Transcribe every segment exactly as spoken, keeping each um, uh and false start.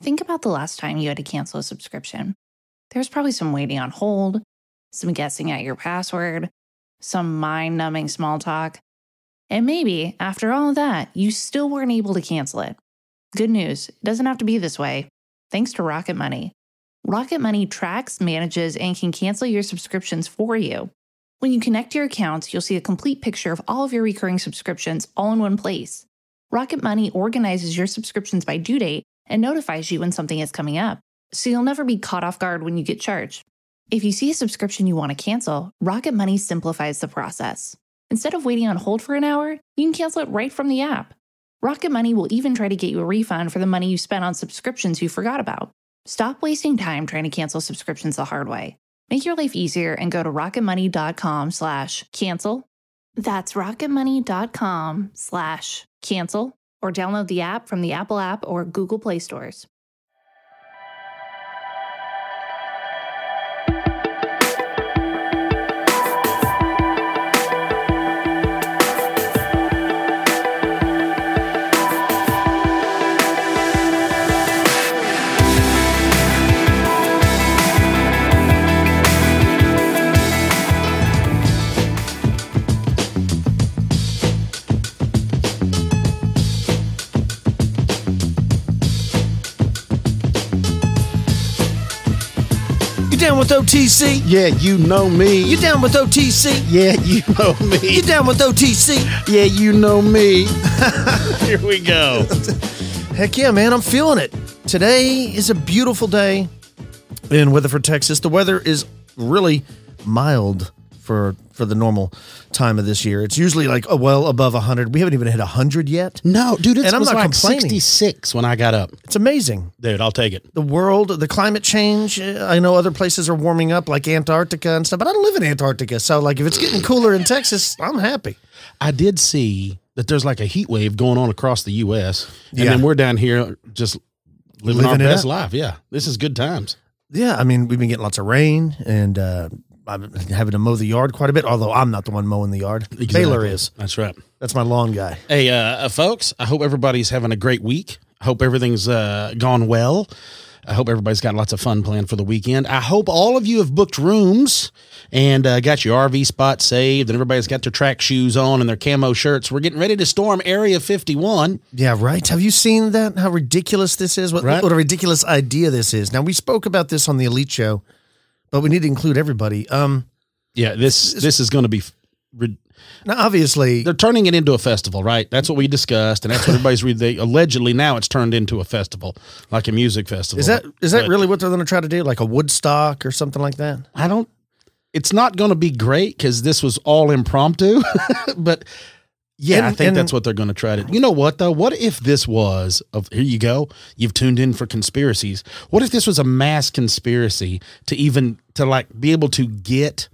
Think about the last time you had to cancel a subscription. There was probably some waiting on hold, some guessing at your password, some mind-numbing small talk. And maybe, after all of that, you still weren't able to cancel it. Good news, it doesn't have to be this way. Thanks to Rocket Money. Rocket Money tracks, manages, and can cancel your subscriptions for you. When you connect your accounts, you'll see a complete picture of all of your recurring subscriptions all in one place. Rocket Money organizes your subscriptions by due date and notifies you when something is coming up, so you'll never be caught off guard when you get charged. If you see a subscription you want to cancel, Rocket Money simplifies the process. Instead of waiting on hold for an hour, you can cancel it right from the app. Rocket Money will even try to get you a refund for the money you spent on subscriptions you forgot about. Stop wasting time trying to cancel subscriptions the hard way. Make your life easier and go to rocketmoney.com slash cancel. That's rocketmoney.com slash cancel, or download the app from the Apple app or Google Play stores. You down with O T C? Yeah, you know me. You down with O T C? Yeah, you know me. You down with O T C? Yeah, you know me. Here we go. Heck yeah, man, I'm feeling it. Today is a beautiful day in Weatherford, Texas. The weather is really mild for for the normal time of this year. It's usually like oh, well above one hundred. We haven't even hit one hundred yet. No, dude, it's and I'm was not like complaining. sixty-six when I got up. It's amazing. Dude, I'll take it. The world, the climate change, uh, I know other places are warming up like Antarctica and stuff, but I don't live in Antarctica. So like if it's getting cooler in Texas, I'm happy. I did see that there's like a heat wave going on across the U S and Yeah. then we're down here just living, Living it our best up. life. Yeah, this is good times. Yeah, I mean, we've been getting lots of rain, and uh, I'm having to mow the yard quite a bit, although I'm not the one mowing the yard. Exactly. Baylor is. That's right. That's my lawn guy. Hey, uh, uh, folks, I hope everybody's having a great week. I hope everything's uh, gone well. I hope everybody's got lots of fun planned for the weekend. I hope all of you have booked rooms and uh, got your R V spot saved, and everybody's got their track shoes on and their camo shirts. We're getting ready to storm Area fifty-one. Yeah, right. Have you seen that? How ridiculous this is? What, Right. what a ridiculous idea this is. Now, we spoke about this on the Elite Show, but we need to include everybody. Um, Yeah, this this is going to be. Re- now, obviously, They're turning it into a festival, right? That's what we discussed, and that's what everybody's read. They allegedly now it's turned into a festival, like a music festival. is that is that But really what they're going to try to do? Like a Woodstock or something like that? I don't. It's not going to be great because this was all impromptu, but yeah, And- I think and- that's what they're going to try to. You know what though? What if this was? Of here you go. You've tuned in for conspiracies. What if this was a mass conspiracy to even to like be able to get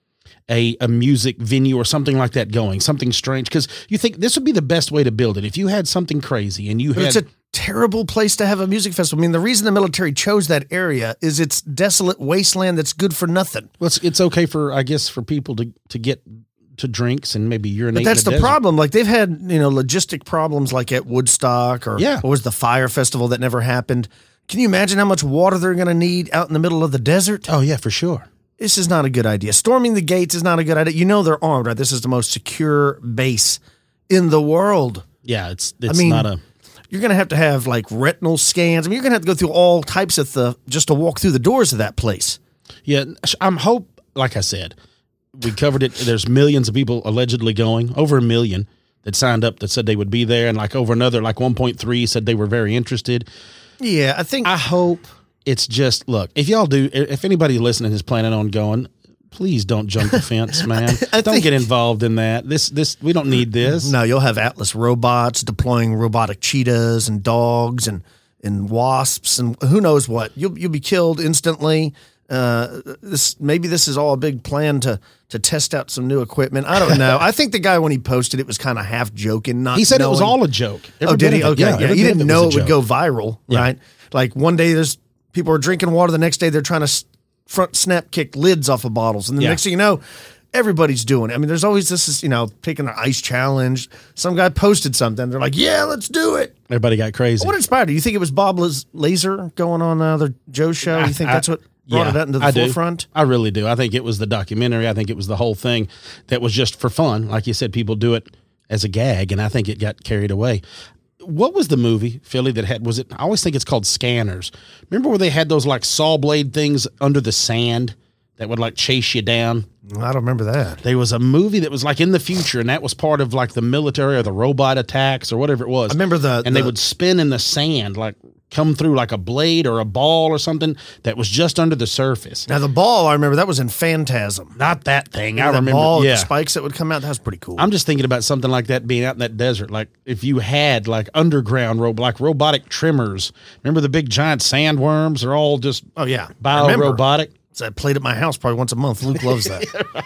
a a music venue or something like that going? Something strange because you think this would be the best way to build it if you had something crazy and you But had. it's a terrible place to have a music festival. I mean, the reason the military chose that area is it's desolate wasteland that's good for nothing. well, it's, it's okay for I guess for people to to get to drinks and maybe urinate. But that's in the the desert. problem. Like they've had, you know, logistic problems like at Woodstock or Yeah. what was the fire festival that never happened. Can you imagine how much water they're going to need out in the middle of the desert? Oh yeah, for sure. This is not a good idea. Storming the gates is not a good idea. You know they're armed, right? This is the most secure base in the world. Yeah, it's it's mean, not a. You're going to have to have like retinal scans. I mean, you're going to have to go through all types of stuff just to walk through the doors of that place. Yeah, I'm hope. Like I said, we covered it. There's millions of people allegedly going, over a million that signed up that said they would be there, and like over another like one point three said they were very interested. Yeah, I think I hope it's just look. If y'all do, if anybody listening is planning on going, please don't jump the fence, man. I don't think- get involved in that. This this we don't need this. no, you'll have Atlas robots deploying robotic cheetahs and dogs and, and wasps and who knows what. You'll you'll be killed instantly. Uh, this maybe this is all a big plan to to test out some new equipment. I don't know. I think the guy when he posted it was kind of half joking. Not He said it was knowing- all a joke. Oh, Every did bit he? of it. Okay, yeah. every He bit of didn't it know was it a would joke. go viral, Yeah. right? Like one day there's people are drinking water, the next day they're trying to s- front snap kick lids off of bottles, and the Yeah. next thing you know, Everybody's doing it. I mean, there's always this, is, you know, taking an ice challenge. Some guy posted something. They're like, yeah, let's do it. Everybody got crazy. What inspired you? You think it was Bob Laser going on the other Joe show? You think I, that's what brought yeah, it into the I forefront? Do. I really do. I think it was the documentary. I think it was the whole thing that was just for fun. Like you said, people do it as a gag, and I think it got carried away. What was the movie, Philly, that had, was it, I always think it's called Scanners. Remember where they had those like saw blade things under the sand that would like chase you down? I don't remember that. There was a movie that was like in the future, and that was part of like the military or the robot attacks or whatever it was. I remember the, and the, they would spin in the sand, like come through like a blade or a ball or something that was just under the surface. Now the ball, I remember that was in Phantasm. Not that thing. I that remember. Ball, yeah. The spikes that would come out. That was pretty cool. I'm just thinking about something like that being out in that desert. Like if you had like underground ro- like robotic trimmers. Remember the big giant sandworms? They're all just oh yeah, bio robotic. So I played at my house probably once a month. Luke loves that. Yeah,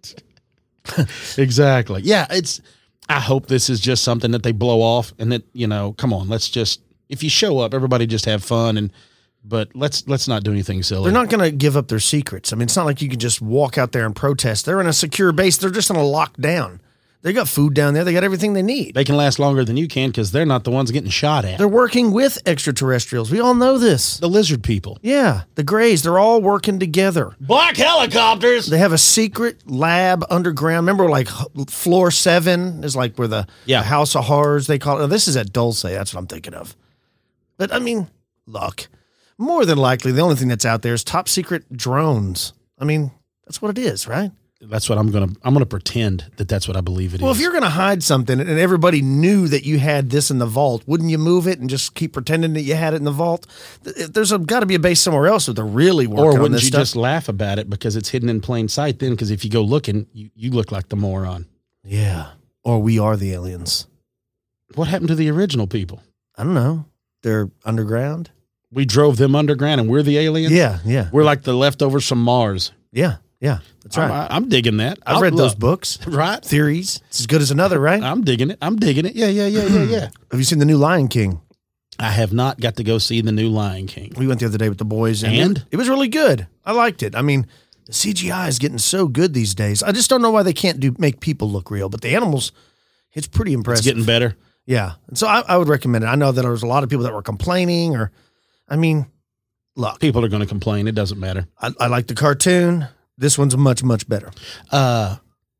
right. Exactly. Yeah, it's. I hope this is just something that they blow off, and that you know, come on, let's just. If you show up, everybody just have fun, and but let's let's not do anything silly. They're not going to give up their secrets. I mean, it's not like you can just walk out there and protest. They're in a secure base. They're just in a lockdown. They got food down there. They got everything they need. They can last longer than you can because they're not the ones getting shot at. They're working with extraterrestrials. We all know this. The lizard people. Yeah, the Greys. They're all working together. Black helicopters. They have a secret lab underground. Remember, like floor seven is like where the, yeah. the House of Horrors, they call it. Oh, this is at Dulce. That's what I'm thinking of. But, I mean, look, more than likely, the only thing that's out there is top secret drones. I mean, that's what it is, right? That's what I'm going to, I'm going to pretend that that's what I believe it well, is. Well, if you're going to hide something and everybody knew that you had this in the vault, wouldn't you move it and just keep pretending that you had it in the vault? There's got to be a base somewhere else that they're really working on this stuff. Or wouldn't you just laugh about it because it's hidden in plain sight then? Because if you go looking, you, you look like the moron. Yeah. Or we are the aliens. What happened to the original people? I don't know. They're underground. We drove them underground and we're the aliens? Yeah, yeah. We're like the leftovers from Mars. Yeah, yeah. That's right. I'm, I'm digging that. I've I'll, read those look, books. Right? Theories. It's as good as another, right? I'm digging it. I'm digging it. Yeah, yeah, yeah, yeah, yeah. Have you seen the new Lion King? I have not got to go see the new Lion King. We went the other day with the boys. And, and? It, it was really good. I liked it. I mean, the C G I is getting so good these days. I just don't know why they can't do make people look real. But the animals, it's pretty impressive. It's getting better. Yeah. And so I, I would recommend it. I know that there was a lot of people that were complaining or, I mean, look. People are going to complain. It doesn't matter. I, I like the cartoon. This one's much, much better. Uh,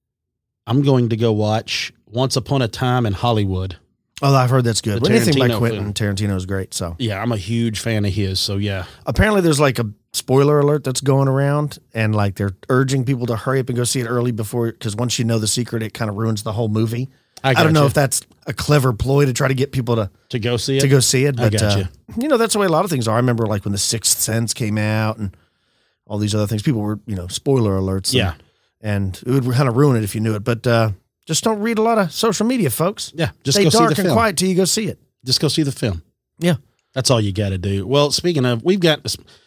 I'm going to go watch Once Upon a Time in Hollywood. Oh, I've heard that's good. The Anything by Tarantino Quentin film. Tarantino is great. So yeah, I'm a huge fan of his. So yeah. Apparently there's like a spoiler alert that's going around and like they're urging people to hurry up and go see it early before, because once you know the secret, it kind of ruins the whole movie. I, I don't know you. if that's a clever ploy to try to get people to to go see it. To go see it, but I got uh, you. you know that's the way a lot of things are. I remember like when The Sixth Sense came out and all these other things. People were you know spoiler alerts. And, yeah, and it would kind of ruin it if you knew it. But uh, just don't read a lot of social media, folks. Yeah, just stay go dark see the and film. quiet till you go see it. Just go see the film. Yeah, that's all you got to do. Well, speaking of, we've got.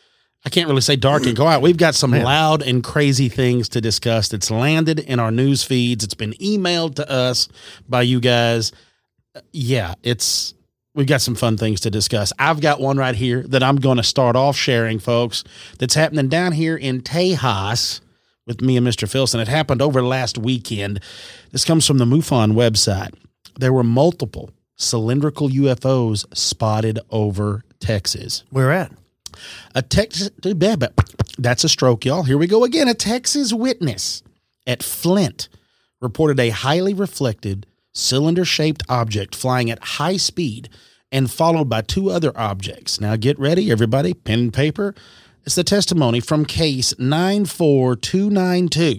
I can't really say dark and quiet. We've got some Man. loud and crazy things to discuss that's landed in our news feeds. It's been emailed to us by you guys. Yeah, it's we've got some fun things to discuss. I've got one right here that I'm going to start off sharing, folks, that's happening down here in Tejas with me and Mister Filson. It happened over last weekend. This comes from the MUFON website. There were multiple cylindrical U F Os spotted over Texas. Where at? A Texas, that's a stroke, y'all. Here we go again. A Texas witness at Flint reported a highly reflected cylinder-shaped object flying at high speed and followed by two other objects. Now get ready, everybody, pen and paper. It's the testimony from case nine four two nine two.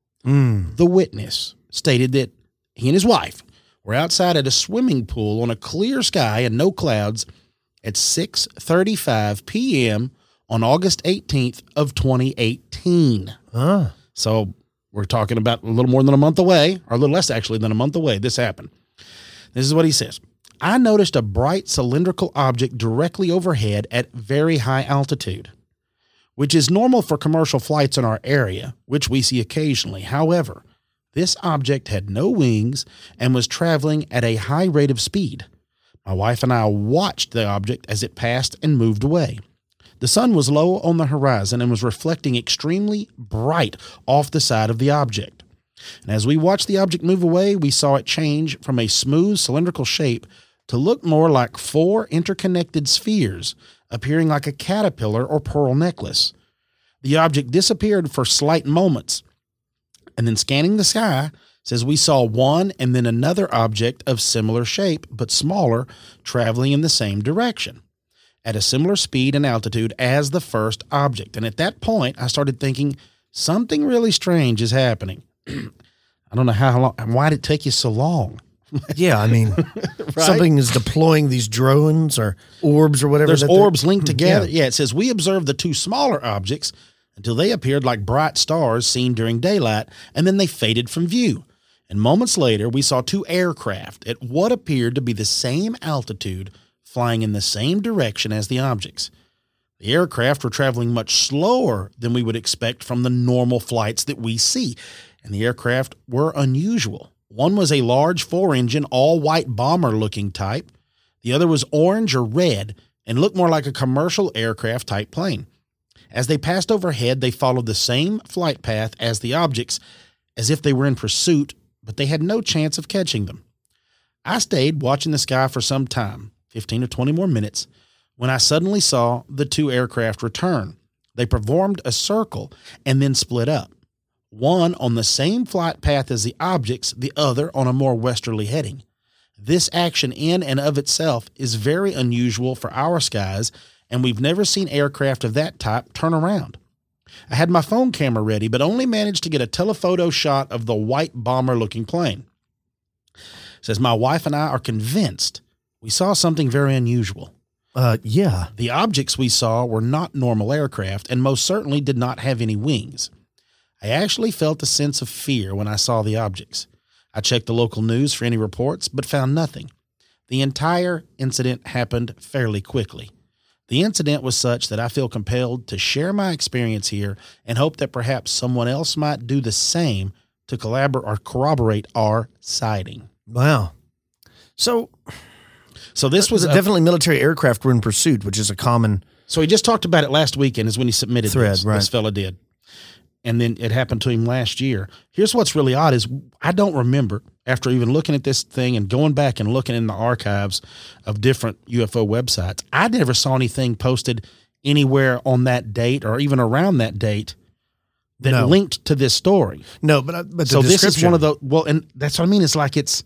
Mm. The witness stated that he and his wife were outside at a swimming pool on a clear sky and no clouds at six thirty-five p.m. on August eighteenth of twenty eighteen. Huh. So we're talking about a little more than a month away, or a little less actually than a month away. This happened. This is what he says. I noticed a bright cylindrical object directly overhead at very high altitude, which is normal for commercial flights in our area, which we see occasionally. However, this object had no wings and was traveling at a high rate of speed. My wife and I watched the object as it passed and moved away. The sun was low on the horizon and was reflecting extremely bright off the side of the object. And as we watched the object move away, we saw it change from a smooth cylindrical shape to look more like four interconnected spheres, appearing like a caterpillar or pearl necklace. The object disappeared for slight moments, and then scanning the sky, says we saw one and then another object of similar shape, but smaller, traveling in the same direction at a similar speed and altitude as the first object. And at that point, I started thinking something really strange is happening. I don't know how long, why did it take you so long? Yeah, I mean, Right? something is deploying these drones or orbs or whatever. There's that they're- orbs linked together. Yeah. Yeah, it says we observed the two smaller objects until they appeared like bright stars seen during daylight, and then they faded from view. And moments later, we saw two aircraft at what appeared to be the same altitude, flying in the same direction as the objects. The aircraft were traveling much slower than we would expect from the normal flights that we see, and the aircraft were unusual. One was a large four-engine, all-white bomber-looking type. The other was orange or red and looked more like a commercial aircraft-type plane. As they passed overhead, they followed the same flight path as the objects, as if they were in pursuit, but they had no chance of catching them. I stayed watching the sky for some time, fifteen or twenty more minutes, when I suddenly saw the two aircraft return. They performed a circle and then split up. One on the same flight path as the objects, the other on a more westerly heading. This action in and of itself is very unusual for our skies, and we've never seen aircraft of that type turn around. I had my phone camera ready, but only managed to get a telephoto shot of the white bomber-looking plane. It says, my wife and I are convinced we saw something very unusual. Uh, yeah. The objects we saw were not normal aircraft and most certainly did not have any wings. I actually felt a sense of fear when I saw the objects. I checked the local news for any reports, but found nothing. The entire incident happened fairly quickly. The incident was such that I feel compelled to share my experience here and hope that perhaps someone else might do the same to collaborate or corroborate our sighting. Wow. So, So this was a, definitely military aircraft were in pursuit, which is a common. so he just talked about it last weekend is when he submitted Thread, this, right. this fella did. And then it happened to him last year. Here's what's really odd is I don't remember, after even looking at this thing and going back and looking in the archives of different U F O websites, I never saw anything posted anywhere on that date or even around that date that No. linked to this story. No, but, uh, but the So this is description- one of the, well, and that's what I mean. It's like it's,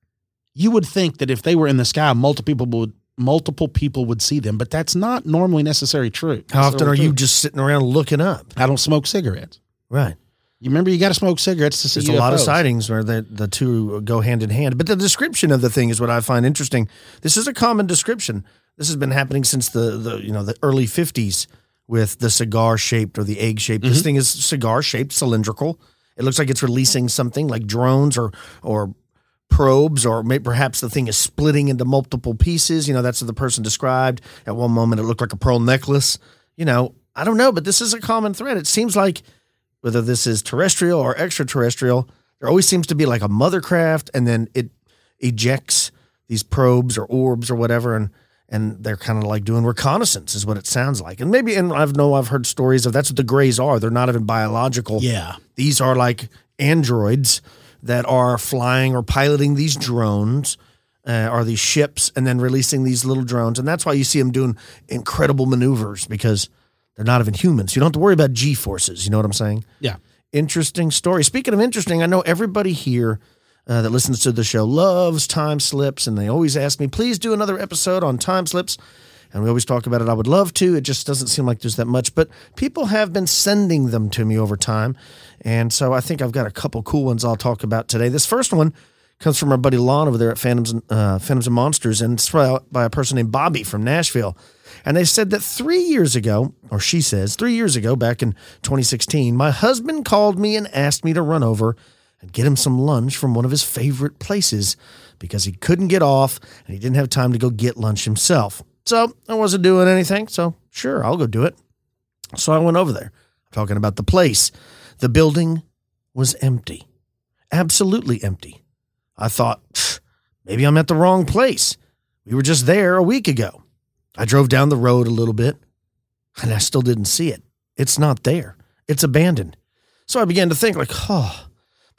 you would think that if they were in the sky, multiple people would, multiple people would see them, but that's not normally necessarily true. How often are necessarily you true. just sitting around looking up? I don't smoke cigarettes. Right. You remember you got to smoke cigarettes to see There's a lot of U F Os. sightings where the, the two go hand in hand. But the description of the thing is what I find interesting. This is a common description. This has been happening since the, the you know the early fifties with the cigar shaped or the egg shaped. This thing is cigar shaped, cylindrical. It looks like it's releasing something like drones or or probes, or may, perhaps the thing is splitting into multiple pieces. You know, that's what the person described. At one moment, it looked like a pearl necklace. You know, I don't know, but this is a common thread. It seems like whether this is terrestrial or extraterrestrial, there always seems to be like a mother craft, and then it ejects these probes or orbs or whatever, and and they're kind of like doing reconnaissance is what it sounds like. And maybe, and I've know I've heard stories of that's what the Greys are. They're not even biological. Yeah. These are like androids that are flying or piloting these drones uh, or these ships and then releasing these little drones. And that's why you see them doing incredible maneuvers, because they're not even humans. You don't have to worry about G-forces. You know what I'm saying? Yeah. Interesting story. Speaking of interesting, I know everybody here uh, that listens to the show loves time slips, and they always ask me, please do another episode on time slips. And we always talk about it. I would love to. It just doesn't seem like there's that much. But people have been sending them to me over time. And so I think I've got a couple cool ones I'll talk about today. This first one comes from our buddy Lon over there at Phantoms, uh, Phantoms and Monsters, and it's by a person named Bobby from Nashville. And they said that three years ago, or she says, three years ago, back in twenty sixteen, my husband called me and asked me to run over and get him some lunch from one of his favorite places because he couldn't get off and he didn't have time to go get lunch himself. So I wasn't doing anything, so sure, I'll go do it. So I went over there. I'm talking about the place. The building was empty. Absolutely empty. I thought, maybe I'm at the wrong place. We were just there a week ago. I drove down the road a little bit, and I still didn't see it. It's not there. It's abandoned. So I began to think like, oh,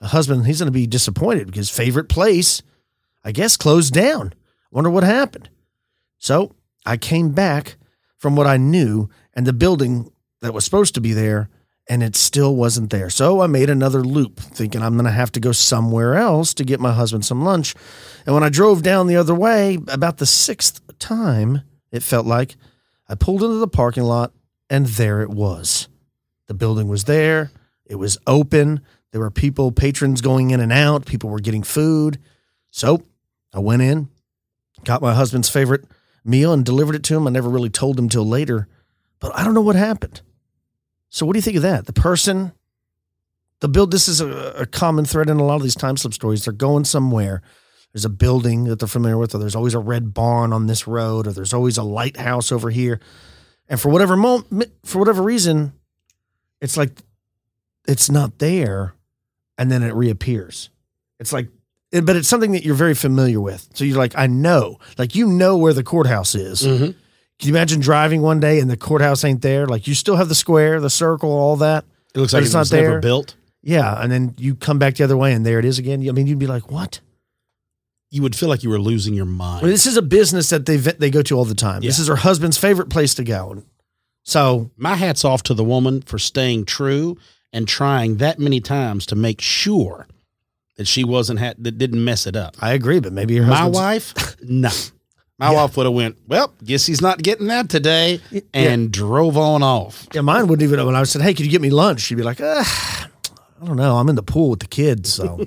the husband, he's going to be disappointed because favorite place, I guess, closed down. Wonder what happened. So I came back from what I knew and the building that was supposed to be there, and it still wasn't there. So I made another loop, thinking I'm going to have to go somewhere else to get my husband some lunch. And when I drove down the other way, about the sixth time, it felt like, I pulled into the parking lot, and there it was. The building was there. It was open. There were people, patrons going in and out. People were getting food. So I went in, got my husband's favorite meal, and delivered it to him. I never really told him till later, but I don't know what happened. So what do you think of that? The person, the build, this is a, a common thread in a lot of these time slip stories. They're going somewhere. There's a building that they're familiar with, or there's always a red barn on this road, or there's always a lighthouse over here. And for whatever moment, for whatever reason, it's like it's not there, and then it reappears. It's like, it, but it's something that you're very familiar with. So you're like, I know, like you know where the courthouse is. Mm-hmm. Can you imagine driving one day and the courthouse ain't there? Like you still have the square, the circle, all that. It looks like it's it was not there. never built. Yeah, and then you come back the other way and there it is again. I mean, you'd be like, what? You would feel like you were losing your mind. Well, this is a business that they they go to all the time. Yeah. This is her husband's favorite place to go. And so my hat's off to the woman for staying true and trying that many times to make sure that she wasn't ha- that didn't mess it up. I agree, but maybe your My husband's... wife, no. My Yeah. wife would have went, well, guess he's not getting that today, Yeah. and drove on off. Yeah, mine wouldn't even, when I said, hey, could you get me lunch? She'd be like, uh, I don't know. I'm in the pool with the kids, so.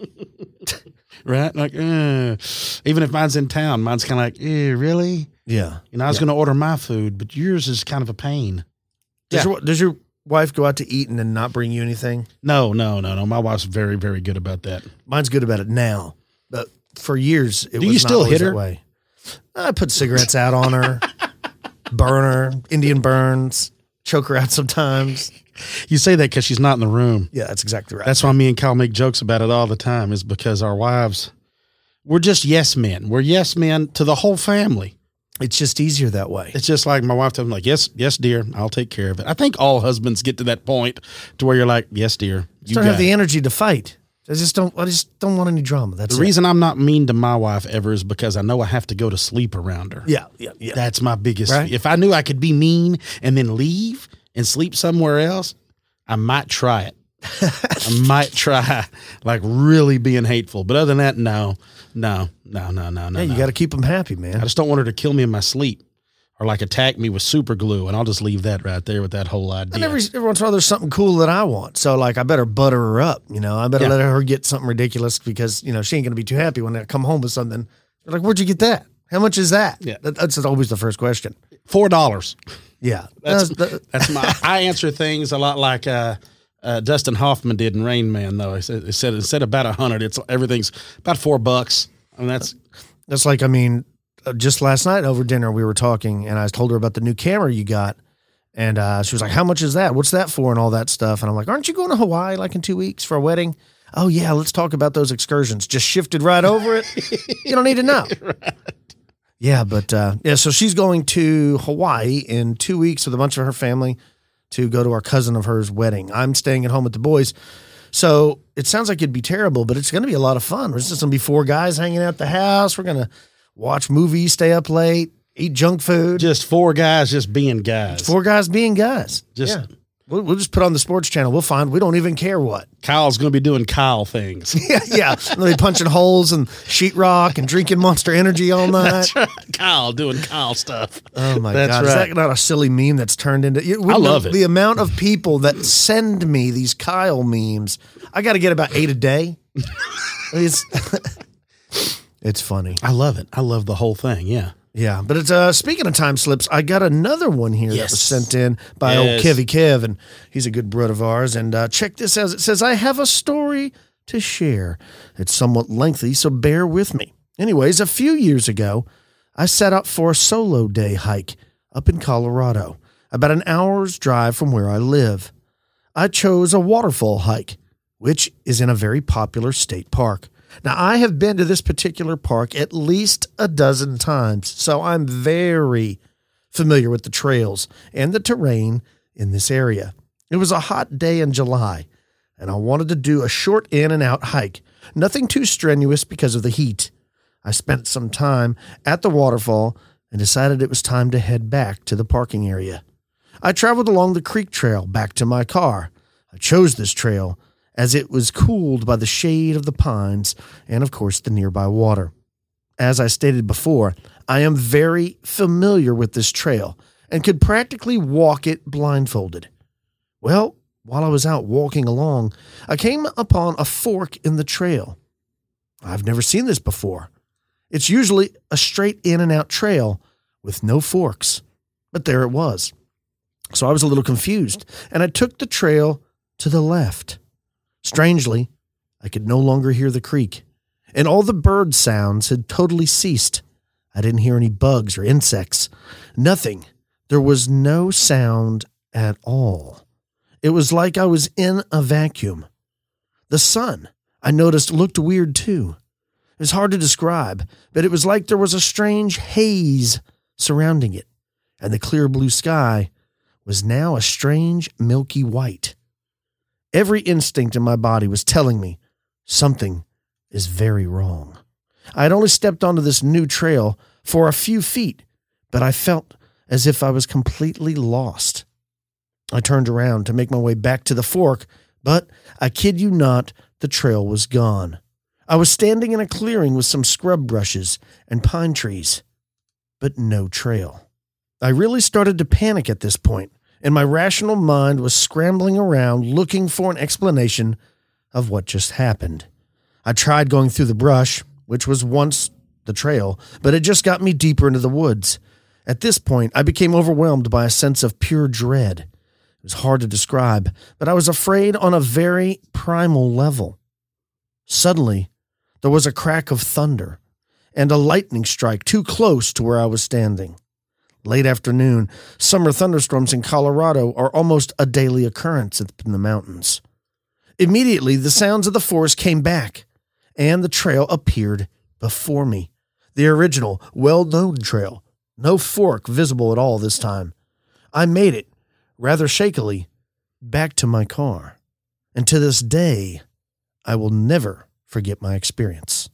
Right? Like, uh, even if mine's in town, mine's kind of like, eh, really? Yeah. You know, I was Yeah. going to order my food, but yours is kind of a pain. Does, Yeah. your, does your wife go out to eat and then not bring you anything? No, no, no, no. My wife's very, very good about that. Mine's good about it now, but for years, it Do was you still not always hit her? that way. I put cigarettes out on her, burn her, Indian burns, choke her out sometimes. You say that because she's not in the room. Yeah, that's exactly right. That's why me and Kyle make jokes about it all the time, is because our wives, we're just yes men. We're yes men to the whole family. It's just easier that way. It's just like my wife tells me, like, yes, yes, dear, I'll take care of it. I think all husbands get to that point to where you're like, yes, dear, you Just don't got have the it. energy to fight. I just don't. I just don't want any drama. That's The it. reason I'm not mean to my wife ever is because I know I have to go to sleep around her. Yeah, yeah, yeah. That's my biggest. Right. If I knew I could be mean and then leave and sleep somewhere else, I might try it. I might try like really being hateful. But other than that, no, no, no, no, no, no. Yeah, you no. got to keep them happy, I man. just don't want her to kill me in my sleep or like attack me with super glue. And I'll just leave that right there with that whole idea. And every, every once in a while, there's something cool that I want. So, like, I better butter her up. You know, I better Yeah. let her get something ridiculous because, you know, she ain't going to be too happy when I come home with something. They're like, where'd you get that? How much is that? Yeah. That, that's always the first question. Four dollars. Yeah. That's Uh, that's my. I answer things a lot like uh, uh, Dustin Hoffman did in Rain Man. Though he said, he said instead of about a hundred, it's everything's about four bucks. I mean, that's that's like, I mean, uh, just last night over dinner, we were talking and I told her about the new camera you got. And uh, she was like, how much is that? What's that for? And all that stuff. And I'm like, aren't you going to Hawaii like in two weeks for a wedding? Oh, yeah, let's talk about those excursions. Just shifted right over it. You don't need to know. right. Yeah, but uh, yeah, so she's going to Hawaii in two weeks with a bunch of her family to go to our cousin of hers' wedding. I'm staying at home with the boys. So it sounds like it'd be terrible, but it's going to be a lot of fun. There's just going to be four guys hanging out the house. We're going to watch movies, stay up late, eat junk food. Just four guys just being guys. Four guys being guys. Just- yeah. We'll, we'll just put on the sports channel. We'll find, we don't even care what. Kyle's going to be doing Kyle things. Yeah, yeah. They'll be punching holes and sheetrock and drinking Monster Energy all night. That's right. Kyle doing Kyle stuff. Oh my That's God. Is right. that not a silly meme that's turned into, you I love it. The amount of people that send me these Kyle memes. I got to get about eight a day. It's, it's funny. I love it. I love the whole thing. Yeah. Yeah. But it's, uh, speaking of time slips, I got another one here that Yes. was sent in by Yes. old Kevy Kev, and he's a good bro of ours. And, uh, check this out. It says, I have a story to share. It's somewhat lengthy, so bear with me. Anyways, a few years ago, I set out for a solo day hike up in Colorado, about an hour's drive from where I live. I chose a waterfall hike, which is in a very popular state park. Now, I have been to this particular park at least a dozen times, so I'm very familiar with the trails and the terrain in this area. It was a hot day in July, and I wanted to do a short in and out hike. Nothing too strenuous because of the heat. I spent some time at the waterfall and decided it was time to head back to the parking area. I traveled along the creek trail back to my car. I chose this trail as it was cooled by the shade of the pines and, of course, the nearby water. As I stated before, I am very familiar with this trail and could practically walk it blindfolded. Well, while I was out walking along, I came upon a fork in the trail. I've never seen this before. It's usually a straight in and out trail with no forks, but there it was. So I was a little confused, and I took the trail to the left. Strangely, I could no longer hear the creek, and all the bird sounds had totally ceased. I didn't hear any bugs or insects. Nothing. There was no sound at all. It was like I was in a vacuum. The sun, I noticed, looked weird too. It was hard to describe, but it was like there was a strange haze surrounding it, and the clear blue sky was now a strange milky white. Every instinct in my body was telling me something is very wrong. I had only stepped onto this new trail for a few feet, but I felt as if I was completely lost. I turned around to make my way back to the fork, but I kid you not, the trail was gone. I was standing in a clearing with some scrub brushes and pine trees, but no trail. I really started to panic at this point, and my rational mind was scrambling around looking for an explanation of what just happened. I tried going through the brush, which was once the trail, but it just got me deeper into the woods. At this point, I became overwhelmed by a sense of pure dread. It was hard to describe, but I was afraid on a very primal level. Suddenly, there was a crack of thunder and a lightning strike too close to where I was standing. Late afternoon, summer thunderstorms in Colorado are almost a daily occurrence in the mountains. Immediately, the sounds of the forest came back, and the trail appeared before me. The original, well-known trail. No fork visible at all this time. I made it, rather shakily, back to my car. And to this day, I will never forget my experience.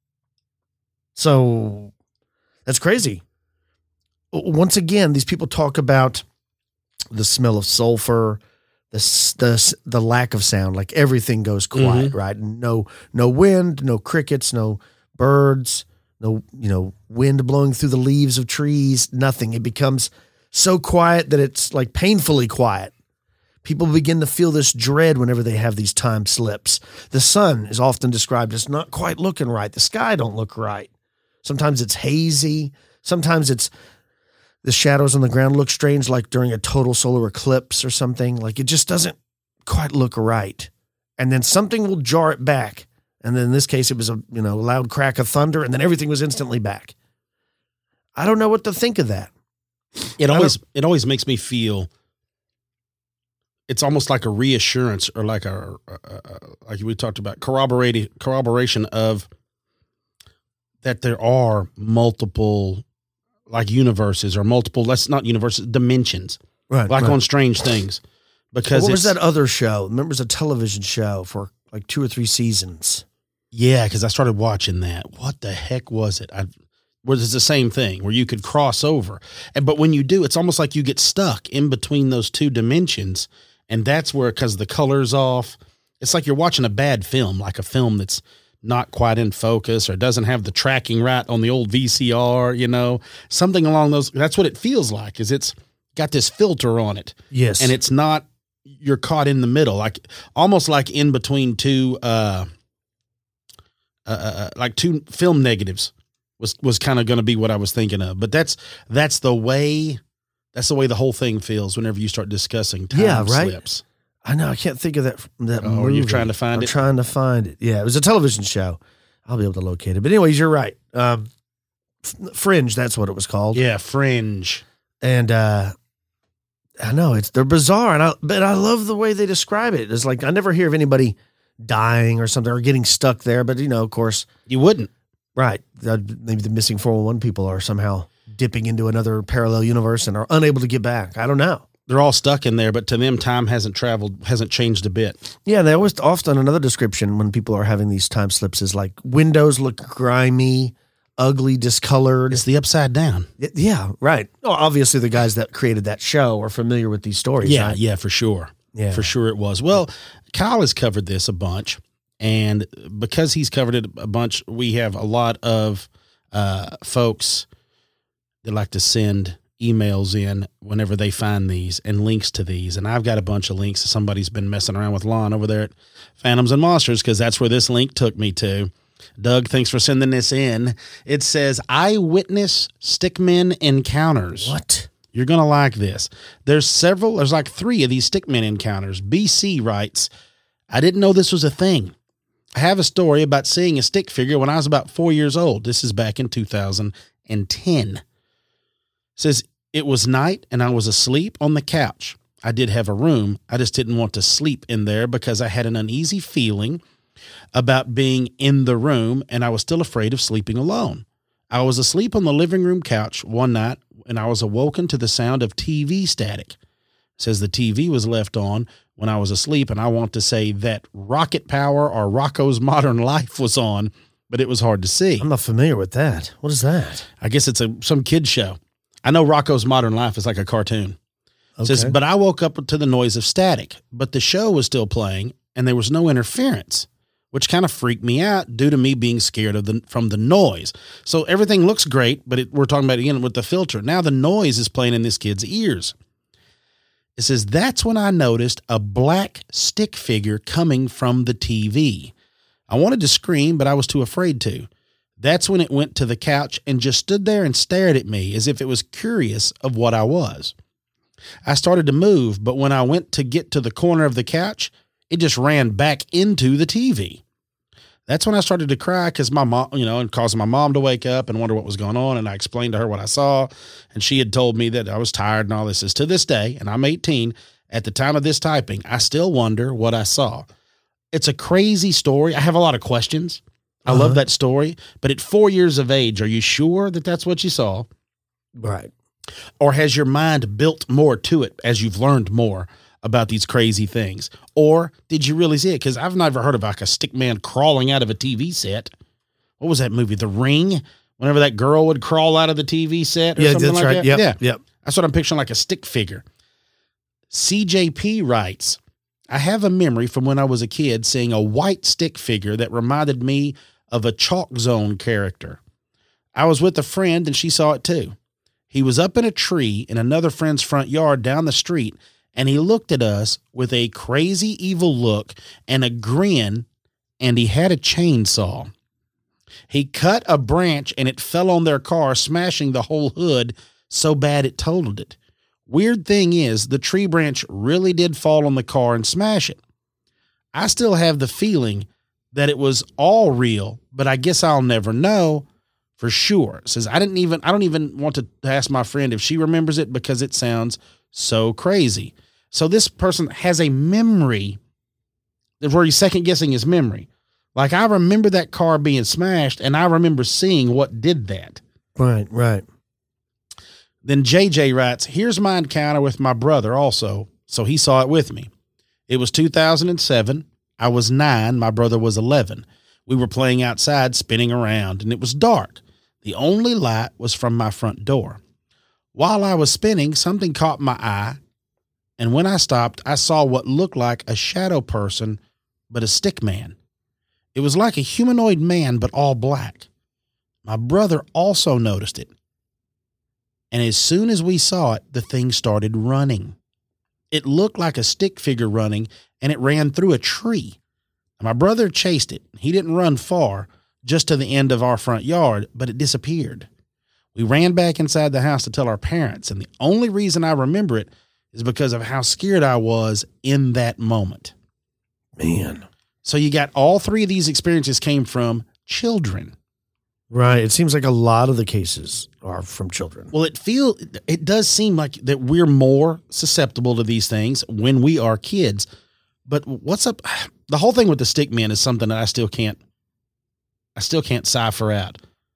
So, that's crazy. Once again, these people talk about the smell of sulfur, the, the, the lack of sound, like everything goes quiet, mm-hmm. right? No, no wind, no crickets, no birds, no, you know, wind blowing through the leaves of trees, nothing. It becomes so quiet that it's like painfully quiet. People begin to feel this dread whenever they have these time slips. The sun is often described as not quite looking right. The sky don't look right. Sometimes it's hazy. Sometimes it's the shadows on the ground look strange, like during a total solar eclipse or something. Like it just doesn't quite look right. And then something will jar it back. And then in this case, it was a you know loud crack of thunder, and then everything was instantly back. I don't know what to think of that. It always it always makes me feel. It's almost like a reassurance, or like a, a, a like we talked about corroborating corroboration of that there are multiple like universes or multiple. Let's not universes, dimensions, right? Like right. on Strange Things. Because what was that other show? Remember, it was a television show for like two or three seasons. Yeah, because I started watching that. What the heck was it? I was it's the same thing where you could cross over, and but when you do, it's almost like you get stuck in between those two dimensions, and that's where because the color's off, it's like you're watching a bad film, like a film that's not quite in focus or doesn't have the tracking right on the old V C R. You know, something along those. That's what it feels like. Is it's got this filter on it. Yes, and it's not. You're caught in the middle, like almost like in between two. Uh, Uh, like two film negatives was, was kind of going to be what I was thinking of, but that's, that's the way, that's the way the whole thing feels whenever you start discussing time yeah, right? slips. I know. I can't think of that. That oh, movie. You're trying to find I'm it? trying to find it. Yeah. It was a television show. I'll be able to locate it. But anyways, you're right. Um, Fringe. That's what it was called. Yeah. Fringe. And, uh, I know it's, they're bizarre. And I, but I love the way they describe it. It's like, I never hear of anybody dying or something or getting stuck there, but you know, of course you wouldn't, right? Uh, maybe the missing four one one people are somehow dipping into another parallel universe and are unable to get back. I don't know. they're all stuck in there, but to them, time hasn't traveled, hasn't changed a bit. Yeah, they always often another description when people are having these time slips is like windows look grimy, ugly, discolored. It's the upside down. Yeah, right. Well, obviously, the guys that created that show are familiar with these stories. Yeah, right? yeah, for sure. Yeah, for sure it was. Well, Kyle has covered this a bunch, and because he's covered it a bunch, we have a lot of uh, folks that like to send emails in whenever they find these and links to these. And I've got a bunch of links. Somebody's been messing around with Lon over there at Phantoms and Monsters because that's where this link took me to. Doug, thanks for sending this in. It says, Eyewitness Stickmen Encounters. What? You're going to like this. There's several, there's like three of these Stickmen encounters. B C writes, I didn't know this was a thing. I have a story about seeing a stick figure when I was about four years old. This is back in two thousand ten. Says, it was night and I was asleep on the couch. I did have a room. I just didn't want to sleep in there because I had an uneasy feeling about being in the room and I was still afraid of sleeping alone. I was asleep on the living room couch one night and I was awoken to the sound of T V static. It says the T V was left on when I was asleep, and I want to say that Rocket Power or Rocko's Modern Life was on, but it was hard to see. I'm not familiar with that. What is that? I guess it's a some kid show. I know Rocko's Modern Life is like a cartoon. It Okay. says, but I woke up to the noise of static, but the show was still playing, and there was no interference, which kind of freaked me out due to me being scared of the from the noise. So everything looks great, but it, we're talking about, again, with the filter. Now the noise is playing in this kid's ears. It says, that's when I noticed a black stick figure coming from the T V. I wanted to scream, but I was too afraid to. That's when it went to the couch and just stood there and stared at me as if it was curious of what I was. I started to move, but when I went to get to the corner of the couch, it just ran back into the T V. That's when I started to cry because my mom, you know, and causing my mom to wake up and wonder what was going on. And I explained to her what I saw. And she had told me that I was tired and all this. Is to this day, and I'm eighteen, at the time of this typing, I still wonder what I saw. It's a crazy story. I have a lot of questions. I Uh-huh. love that story. But at four years of age, are you sure that that's what you saw? Right. Or has your mind built more to it as you've learned more about these crazy things? Or did you really see it? Because I've never heard of like a stick man crawling out of a T V set. What was that movie? The Ring? Whenever that girl would crawl out of the T V set or Yeah, something that's like right. that? Yep. Yeah. Yep. That's what I'm picturing, like a stick figure. C J P writes, I have a memory from when I was a kid seeing a white stick figure that reminded me of a Chalk Zone character. I was with a friend and she saw it too. He was up in a tree in another friend's front yard down the street, and he looked at us with a crazy evil look and a grin, and he had a chainsaw. He cut a branch and it fell on their car, smashing the whole hood so bad it totaled it. Weird thing is, the tree branch really did fall on the car and smash it. I still have the feeling that it was all real, but I guess I'll never know for sure. It says, I didn't even, I don't even want to ask my friend if she remembers it because it sounds so crazy. So this person has a memory where he's second guessing his memory. Like, I remember that car being smashed and I remember seeing what did that. Right. Right. Then J J writes, here's my encounter with my brother also. So he saw it with me. It was two thousand seven. I was nine. My brother was eleven. We were playing outside, spinning around, and it was dark. The only light was from my front door. While I was spinning, something caught my eye, and when I stopped, I saw what looked like a shadow person, but a stick man. It was like a humanoid man, but all black. My brother also noticed it. And as soon as we saw it, the thing started running. It looked like a stick figure running, and it ran through a tree. My brother chased it. He didn't run far, just to the end of our front yard, but it disappeared. We ran back inside the house to tell our parents, and the only reason I remember it is because of how scared I was in that moment. Man. So you got all three of these experiences came from children. Right. It seems like a lot of the cases are from children. Well, it feel it does seem like that we're more susceptible to these things when we are kids. But what's up? The whole thing with the stick men is something that I still can't, I still can't cipher out.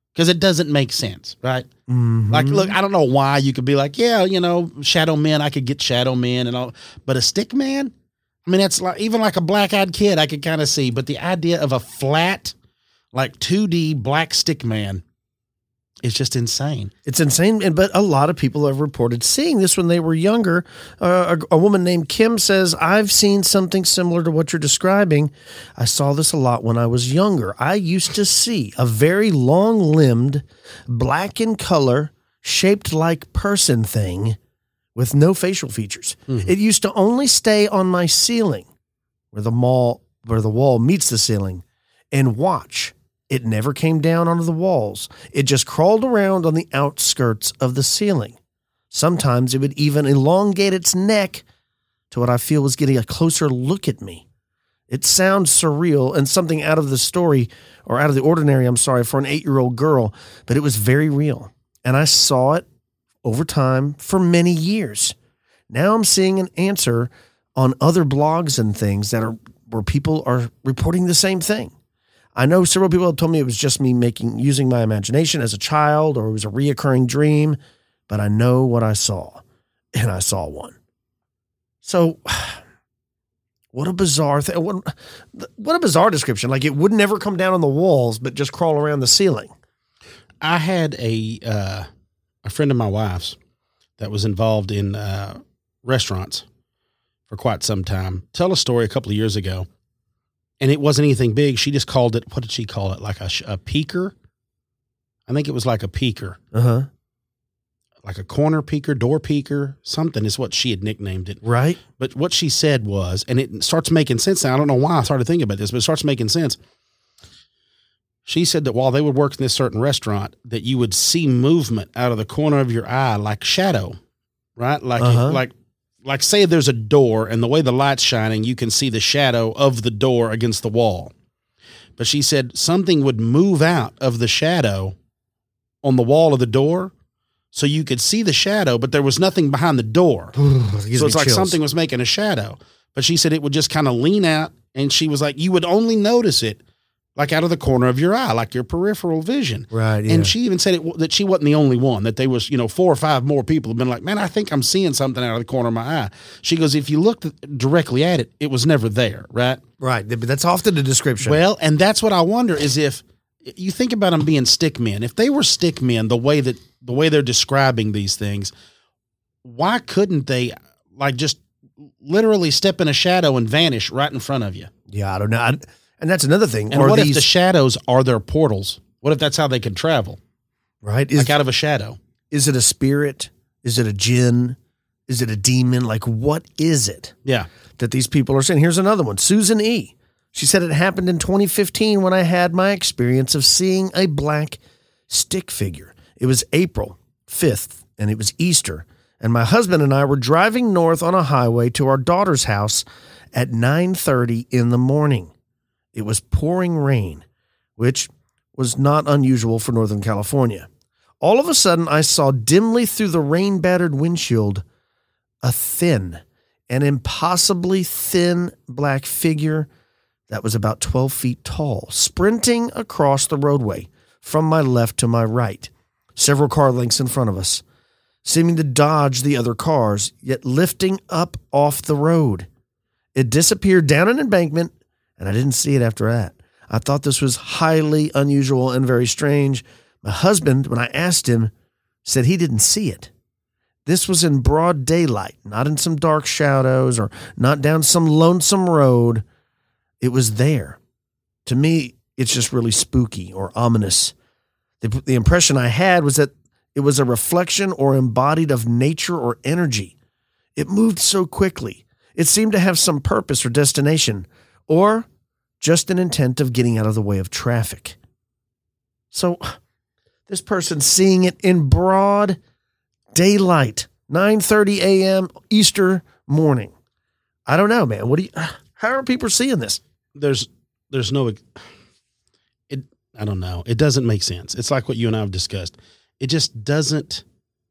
because it doesn't make sense, right? Mm-hmm. Like, look, I don't know why you could be like, yeah, you know, shadow men, I could get shadow men and all, but a stick man, I mean, that's like, even like a black-eyed kid I could kind of see, but the idea of a flat, like two D black stick man is just insane. It's insane, and- but a lot of people have reported seeing this when they were younger. Uh, a, a woman named Kim says, I've seen something similar to what you're describing. I saw this a lot when I was younger. I used to see a very long-limbed, black in color, shaped like person thing with no facial features. Mm-hmm. It used to only stay on my ceiling where the mall, where the wall meets the ceiling, and watch. It never came down onto the walls. It just crawled around on the outskirts of the ceiling. Sometimes it would even elongate its neck to what I feel was getting a closer look at me. It sounds surreal and something out of the story, or out of the ordinary, I'm sorry, for an eight-year-old girl, but it was very real. And I saw it over time for many years. Now I'm seeing an answer on other blogs and things that are where people are reporting the same thing. I know several people have told me it was just me making using my imagination as a child, or it was a reoccurring dream, but I know what I saw, and I saw one. So, what a bizarre thing! What, what a bizarre description! Like it would never come down on the walls, but just crawl around the ceiling. I had a uh, a friend of my wife's that was involved in uh, restaurants for quite some time. Tell a story a couple of years ago. And it wasn't anything big. She just called it, what did she call it? Like a, a peeker? I think it was like a peeker. Uh-huh. Like a corner peeker, door peeker, something is what she had nicknamed it. Right. But what she said was, and it starts making sense now. I don't know why I started thinking about this, but it starts making sense. She said that while they would work in this certain restaurant, that you would see movement out of the corner of your eye, like shadow, right? Like, uh-huh. like, Like say there's a door and the way the light's shining, you can see the shadow of the door against the wall. But she said something would move out of the shadow on the wall of the door so you could see the shadow, but there was nothing behind the door. So it's like chills. Something was making a shadow. But she said it would just kind of lean out, and she was like, you would only notice it like out of the corner of your eye, like your peripheral vision. Right. Yeah. And she even said it, that she wasn't the only one, that there was, you know, four or five more people have been like, man, I think I'm seeing something out of the corner of my eye. She goes, if you looked directly at it, it was never there. Right. Right. But that's often the description. Well, and that's what I wonder is if you think about them being stick men, if they were stick men, the way that, the way they're describing these things, why couldn't they like just literally step in a shadow and vanish right in front of you? Yeah. I don't know. I, And that's another thing. And or what these, if the shadows are their portals? What if that's how they could travel? Right. Is, like out of a shadow. Is it a spirit? Is it a jinn? Is it a demon? Like, what is it? Yeah. That these people are saying? Here's another one. Susan E. She said it happened in twenty fifteen when I had my experience of seeing a black stick figure. It was April fifth, and it was Easter. And my husband and I were driving north on a highway to our daughter's house at nine thirty in the morning. It was pouring rain, which was not unusual for Northern California. All of a sudden, I saw dimly through the rain-battered windshield a thin and impossibly thin black figure that was about twelve feet tall, sprinting across the roadway from my left to my right, several car lengths in front of us, seeming to dodge the other cars, yet lifting up off the road. It disappeared down an embankment, and I didn't see it after that. I thought this was highly unusual and very strange. My husband, when I asked him, said he didn't see it. This was in broad daylight, not in some dark shadows or not down some lonesome road. It was there. To me, it's just really spooky or ominous. The, the impression I had was that it was a reflection or embodied of nature or energy. It moved so quickly. It seemed to have some purpose or destination, or just an intent of getting out of the way of traffic. So this person seeing it in broad daylight, nine thirty a.m. Easter morning. I don't know, man. What do you, how are people seeing this? There's, there's no, it, I don't know. It doesn't make sense. It's like what you and I have discussed. It just doesn't,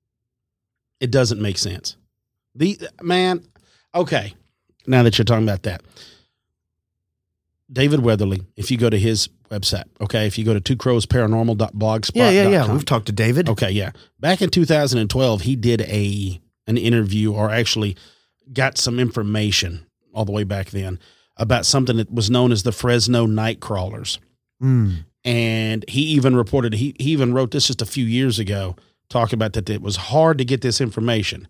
it doesn't make sense. The man, okay. Now that you're talking about that, David Weatherly, if you go to his website, okay, if you go to two crows paranormal dot blogspot dot com. Yeah, yeah, yeah. We've talked to David. Okay, yeah. Back in two thousand twelve, he did a an interview, or actually got some information all the way back then about something that was known as the Fresno night crawlers. Mm. And he even reported, he, he even wrote this just a few years ago, talking about that it was hard to get this information.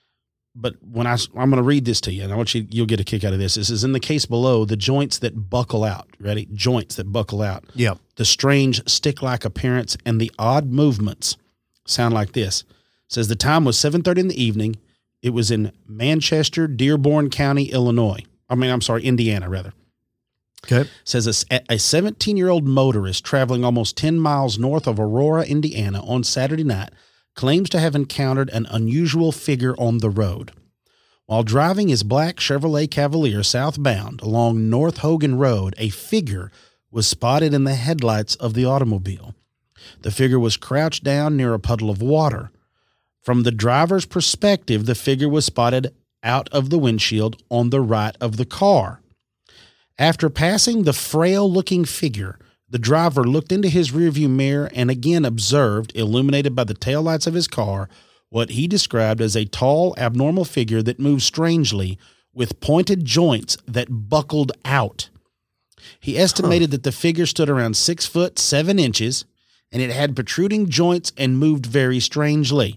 But when I, I'm going to read this to you, and I want you, you'll get a kick out of this. This is in the case below, the joints that buckle out. Ready? Joints that buckle out. Yep. The strange stick-like appearance and the odd movements sound like this. It says the time was seven thirty in the evening. It was in Manchester, Dearborn County, Illinois. I mean, I'm sorry, Indiana, rather. Okay. It says a seventeen-year-old motorist traveling almost ten miles north of Aurora, Indiana on Saturday night claims to have encountered an unusual figure on the road. While driving his black Chevrolet Cavalier southbound along North Hogan Road, a figure was spotted in the headlights of the automobile. The figure was crouched down near a puddle of water. From the driver's perspective, the figure was spotted out of the windshield on the right of the car. After passing the frail-looking figure, the driver looked into his rearview mirror and again observed, illuminated by the taillights of his car, what he described as a tall, abnormal figure that moved strangely with pointed joints that buckled out. He estimated huh. that the figure stood around six foot seven inches, and it had protruding joints and moved very strangely.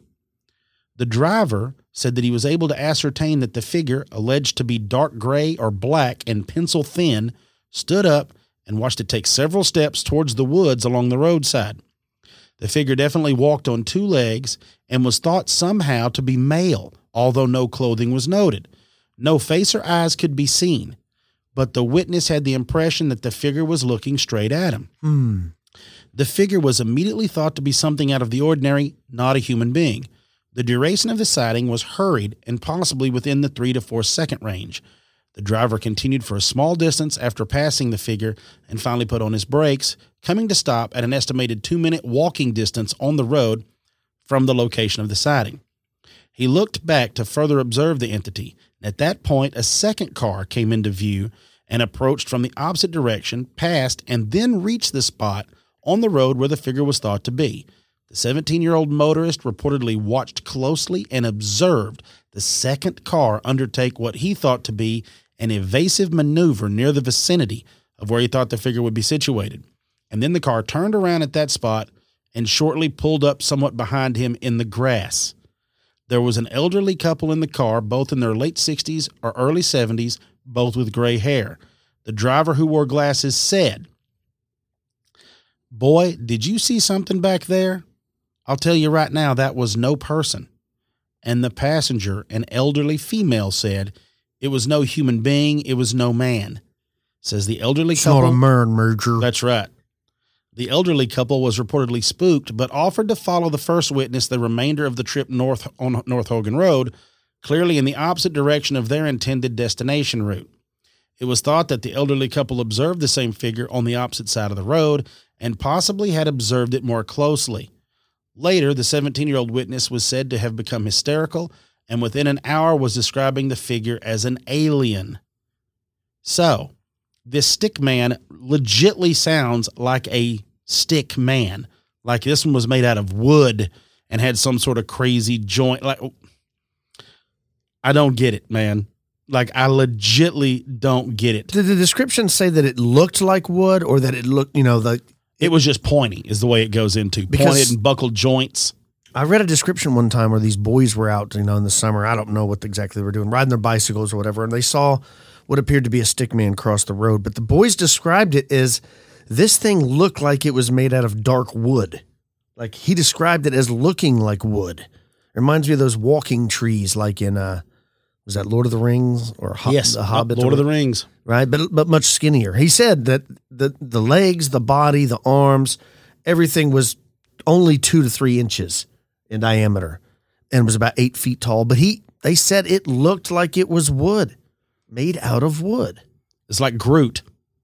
The driver said that he was able to ascertain that the figure, alleged to be dark gray or black and pencil thin, stood up and watched it take several steps towards the woods along the roadside. The figure definitely walked on two legs and was thought somehow to be male, although no clothing was noted. No face or eyes could be seen, but the witness had the impression that the figure was looking straight at him. Hmm. The figure was immediately thought to be something out of the ordinary, not a human being. The duration of the sighting was hurried and possibly within the three to four second range. The driver continued for a small distance after passing the figure and finally put on his brakes, coming to stop at an estimated two-minute walking distance on the road from the location of the sighting. He looked back to further observe the entity. At that point, a second car came into view and approached from the opposite direction, passed, and then reached the spot on the road where the figure was thought to be. The seventeen-year-old motorist reportedly watched closely and observed the second car undertake what he thought to be an evasive maneuver near the vicinity of where he thought the figure would be situated. And then the car turned around at that spot and shortly pulled up somewhat behind him in the grass. There was an elderly couple in the car, both in their late sixties or early seventies, both with gray hair. The driver, who wore glasses, said, "Boy, did you see something back there? I'll tell you right now, that was no person." And the passenger, an elderly female, said, "It was no human being. It was no man." Says the elderly it's couple. Not a man merger. That's right. The elderly couple was reportedly spooked, but offered to follow the first witness the remainder of the trip north on North Hogan Road, clearly in the opposite direction of their intended destination route. It was thought that the elderly couple observed the same figure on the opposite side of the road and possibly had observed it more closely. Later, the seventeen-year-old witness was said to have become hysterical and within an hour was describing the figure as an alien. So, this stick man legitly sounds like a stick man. Like this one was made out of wood and had some sort of crazy joint. Like, I don't get it, man. Like, I legitly don't get it. Did the description say that it looked like wood or that it looked, you know, the... It was just pointy is the way it goes into. Because pointed and buckled joints. I read a description one time where these boys were out, you know, in the summer. I don't know what exactly they were doing, riding their bicycles or whatever, and they saw what appeared to be a stick man cross the road. But the boys described it as this thing looked like it was made out of dark wood. Like he described it as looking like wood. It reminds me of those walking trees like in, uh, was that Lord of the Rings or Ho- yes, the Hobbit? Lord or, of the Rings. Right, but but much skinnier. He said that the, the legs, the body, the arms, everything was only two to three inches in diameter and was about eight feet tall. But he they said it looked like it was wood, made out of wood. It's like Groot.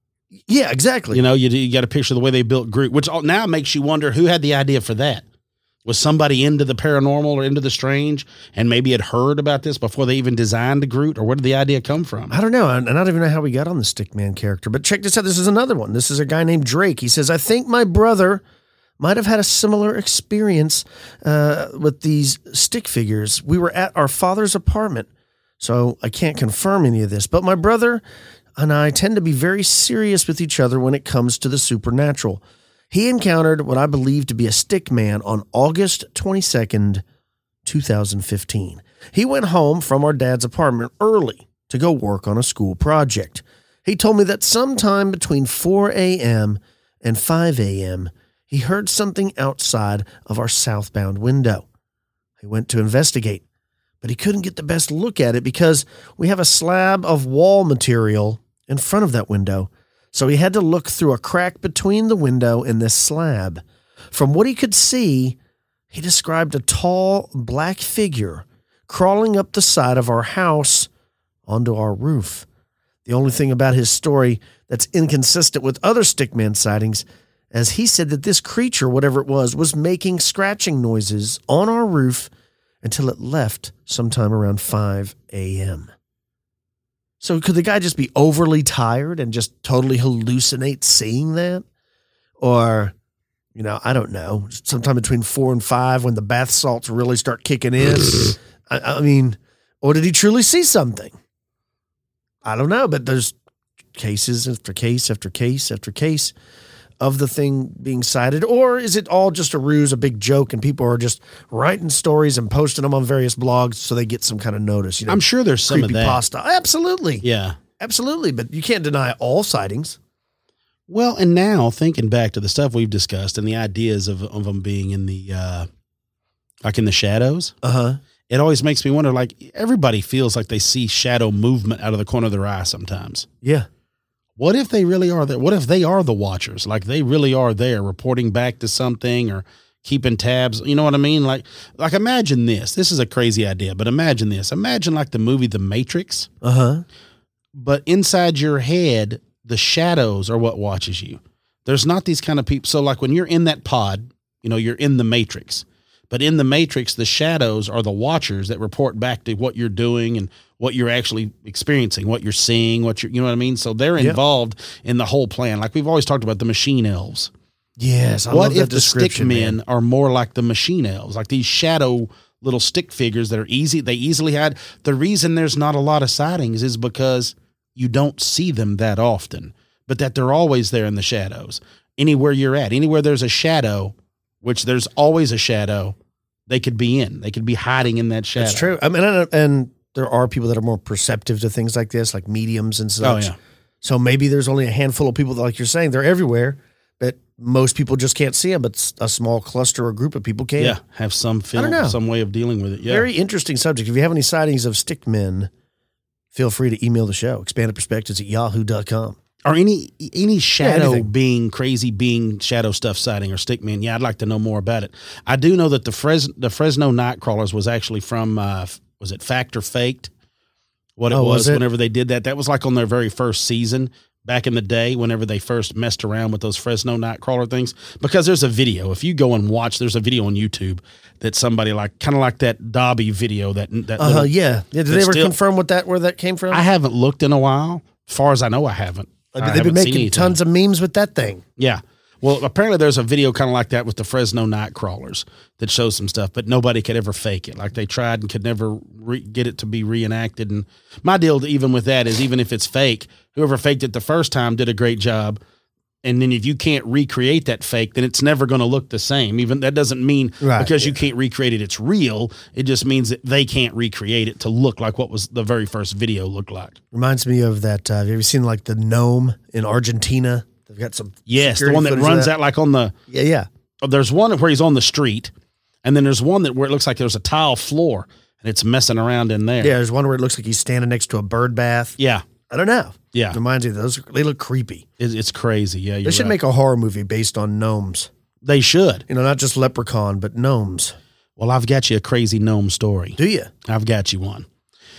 Yeah, exactly. You know, you, you got to picture the way they built Groot, which now makes you wonder who had the idea for that. Was somebody into the paranormal or into the strange and maybe had heard about this before they even designed the Groot? Or where did the idea come from? I don't know. And I don't even know how we got on the Stickman character. But check this out. This is another one. This is a guy named Drake. He says, I think my brother might have had a similar experience uh, with these stick figures. We were at our father's apartment, so I can't confirm any of this. But my brother and I tend to be very serious with each other when it comes to the supernatural. He encountered what I believe to be a stick man on August twenty-second, twenty fifteen. He went home from our dad's apartment early to go work on a school project. He told me that sometime between four a.m. and five a.m., he heard something outside of our southbound window. He went to investigate, but he couldn't get the best look at it because we have a slab of wall material in front of that window. So he had to look through a crack between the window and this slab. From what he could see, he described a tall black figure crawling up the side of our house onto our roof. The only thing about his story that's inconsistent with other Stickman sightings, as he said that this creature, whatever it was, was making scratching noises on our roof until it left sometime around five a.m. So could the guy just be overly tired and just totally hallucinate seeing that? Or, you know, I don't know, sometime between four and five when the bath salts really start kicking in. I, I mean, or did he truly see something? I don't know, but there's cases after case after case after case of the thing being sighted. Or is it all just a ruse, a big joke, and people are just writing stories and posting them on various blogs so they get some kind of notice? You know, I'm sure there's some of that. Pasta. Absolutely. Yeah. Absolutely. But you can't deny all sightings. Well, and now thinking back to the stuff we've discussed and the ideas of, of them being in the, uh, like in the shadows, uh-huh. It always makes me wonder, like, everybody feels like they see shadow movement out of the corner of their eye sometimes. Yeah. What if they really are there? What if they are the watchers? Like they really are there reporting back to something or keeping tabs. You know what I mean? Like, like imagine this. This is a crazy idea, but imagine this. Imagine like the movie The Matrix. Uh-huh. But inside your head, the shadows are what watches you. There's not these kind of people. So like when you're in that pod, you know, you're in the Matrix. But in the Matrix, the shadows are the watchers that report back to what you're doing and what you're actually experiencing, what you're seeing, what you're, you know what I mean? So they're involved yep. in the whole plan. Like we've always talked about the machine elves. Yes. I what love that if the stick men man. are more like the machine elves, like these shadow little stick figures that are easy. They easily hide. The reason there's not a lot of sightings is because you don't see them that often, but that they're always there in the shadows. Anywhere you're at, anywhere there's a shadow, which there's always a shadow, they could be in. They could be hiding in that shadow. That's true. I mean, and there are people that are more perceptive to things like this, like mediums and such. Oh, yeah. So maybe there's only a handful of people that, like you're saying, they're everywhere, but most people just can't see them, but a small cluster or group of people can. Yeah, have some film, some way of dealing with it. Yeah. Very interesting subject. If you have any sightings of stick men, feel free to email the show, expanded perspectives at yahoo dot com. Or any any shadow yeah, being, crazy being, shadow stuff sighting or stickman. Yeah, I'd like to know more about it. I do know that the Fres the Fresno Nightcrawlers was actually from, uh, was it Fact or Faked? What it oh, was, was it? whenever they did that. That was like on their very first season back in the day, whenever they first messed around with those Fresno Nightcrawler things. Because there's a video. If you go and watch, there's a video on YouTube that somebody like, kind of like that Dobby video. That, that uh, little, yeah. yeah. Did they ever still, confirm what that where that came from? I haven't looked in a while. As far as I know, I haven't. I mean, they've been making tons of memes with that thing. Yeah. Well, apparently there's a video kind of like that with the Fresno Nightcrawlers that shows some stuff, but nobody could ever fake it. Like they tried and could never re- get it to be reenacted. And my deal, even with that, is even if it's fake, whoever faked it the first time did a great job. And then if you can't recreate that fake, then it's never going to look the same. Even that doesn't mean right, because yeah. you can't recreate it, it's real. It just means that they can't recreate it to look like what was the very first video looked like. Reminds me of that. Uh, have you ever seen like the gnome in Argentina? They've got some. Yes, the one that runs that. out like on the. Yeah, yeah. There's one where he's on the street, and then there's one that where it looks like there's a tile floor and it's messing around in there. Yeah, there's one where it looks like he's standing next to a bird bath. Yeah. I don't know. Yeah. It reminds me of those. They look creepy. It's, it's crazy. Yeah. They should right. make a horror movie based on gnomes. They should. You know, not just Leprechaun, but gnomes. Well, I've got you a crazy gnome story. Do you? I've got you one.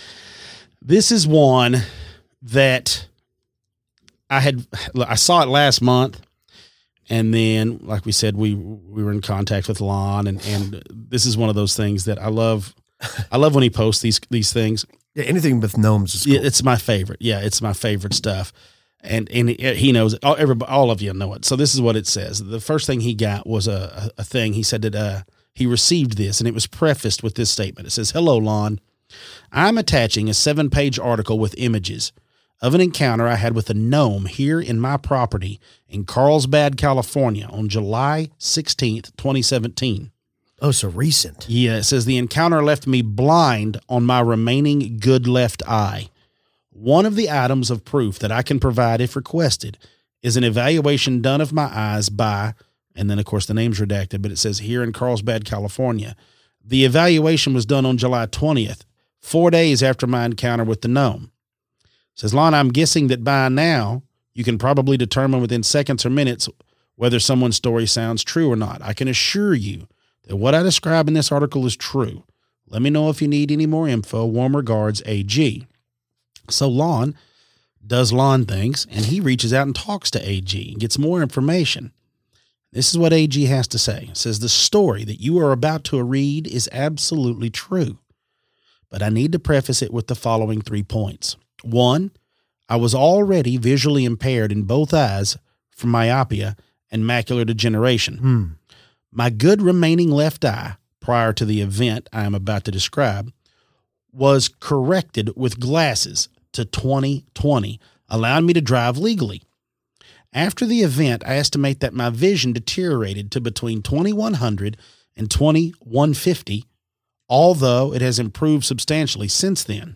This is one that I had, I saw it last month, And then, like we said, we we were in contact with Lon, and, and this is one of those things that I love. I love when he posts these these things. Yeah, anything with gnomes is cool. Yeah, it's my favorite. Yeah, it's my favorite stuff. And and he knows it. All, everybody, all of you know it. So this is what it says. The first thing he got was a, a thing. He said that uh, he received this, and it was prefaced with this statement. It says, "Hello, Lon. I'm attaching a seven-page article with images of an encounter I had with a gnome here in my property in Carlsbad, California on July sixteenth, twenty seventeen. Oh, so recent. Yeah, it says the encounter left me blind on my remaining good left eye. One of the items of proof that I can provide if requested is an evaluation done of my eyes by," and then of course the name's redacted, but it says here in Carlsbad, California. "The evaluation was done on July twentieth, four days after my encounter with the gnome." It says, "Lon, I'm guessing that by now you can probably determine within seconds or minutes whether someone's story sounds true or not. I can assure you that what I describe in this article is true. Let me know if you need any more info. Warm regards, A G." So Lon does Lon things, and he reaches out and talks to A G and gets more information. This is what A G has to say. It says, "The story that you are about to read is absolutely true, but I need to preface it with the following three points. One, I was already visually impaired in both eyes from myopia and macular degeneration. Hmm. My good remaining left eye, prior to the event I am about to describe, was corrected with glasses to twenty twenty, allowing me to drive legally. After the event, I estimate that my vision deteriorated to between twenty-one hundred and twenty-one fifty, although it has improved substantially since then.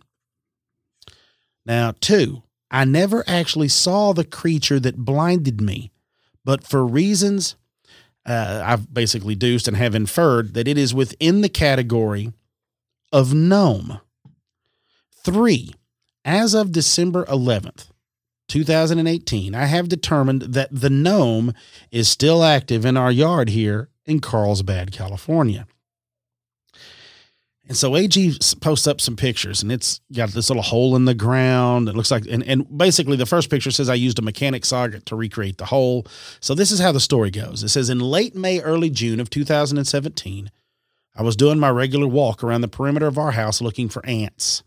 Now, two, I never actually saw the creature that blinded me, but for reasons uh, I've basically deduced and have inferred that it is within the category of gnome. Three, as of December eleventh, two thousand eighteen, I have determined that the gnome is still active in our yard here in Carlsbad, California." And so A G posts up some pictures, and it's got this little hole in the ground. It looks like, and, and basically the first picture says I used a mechanic saw to recreate the hole. So this is how the story goes. It says, in late May, early June of two thousand seventeen, I was doing my regular walk around the perimeter of our house looking for ants.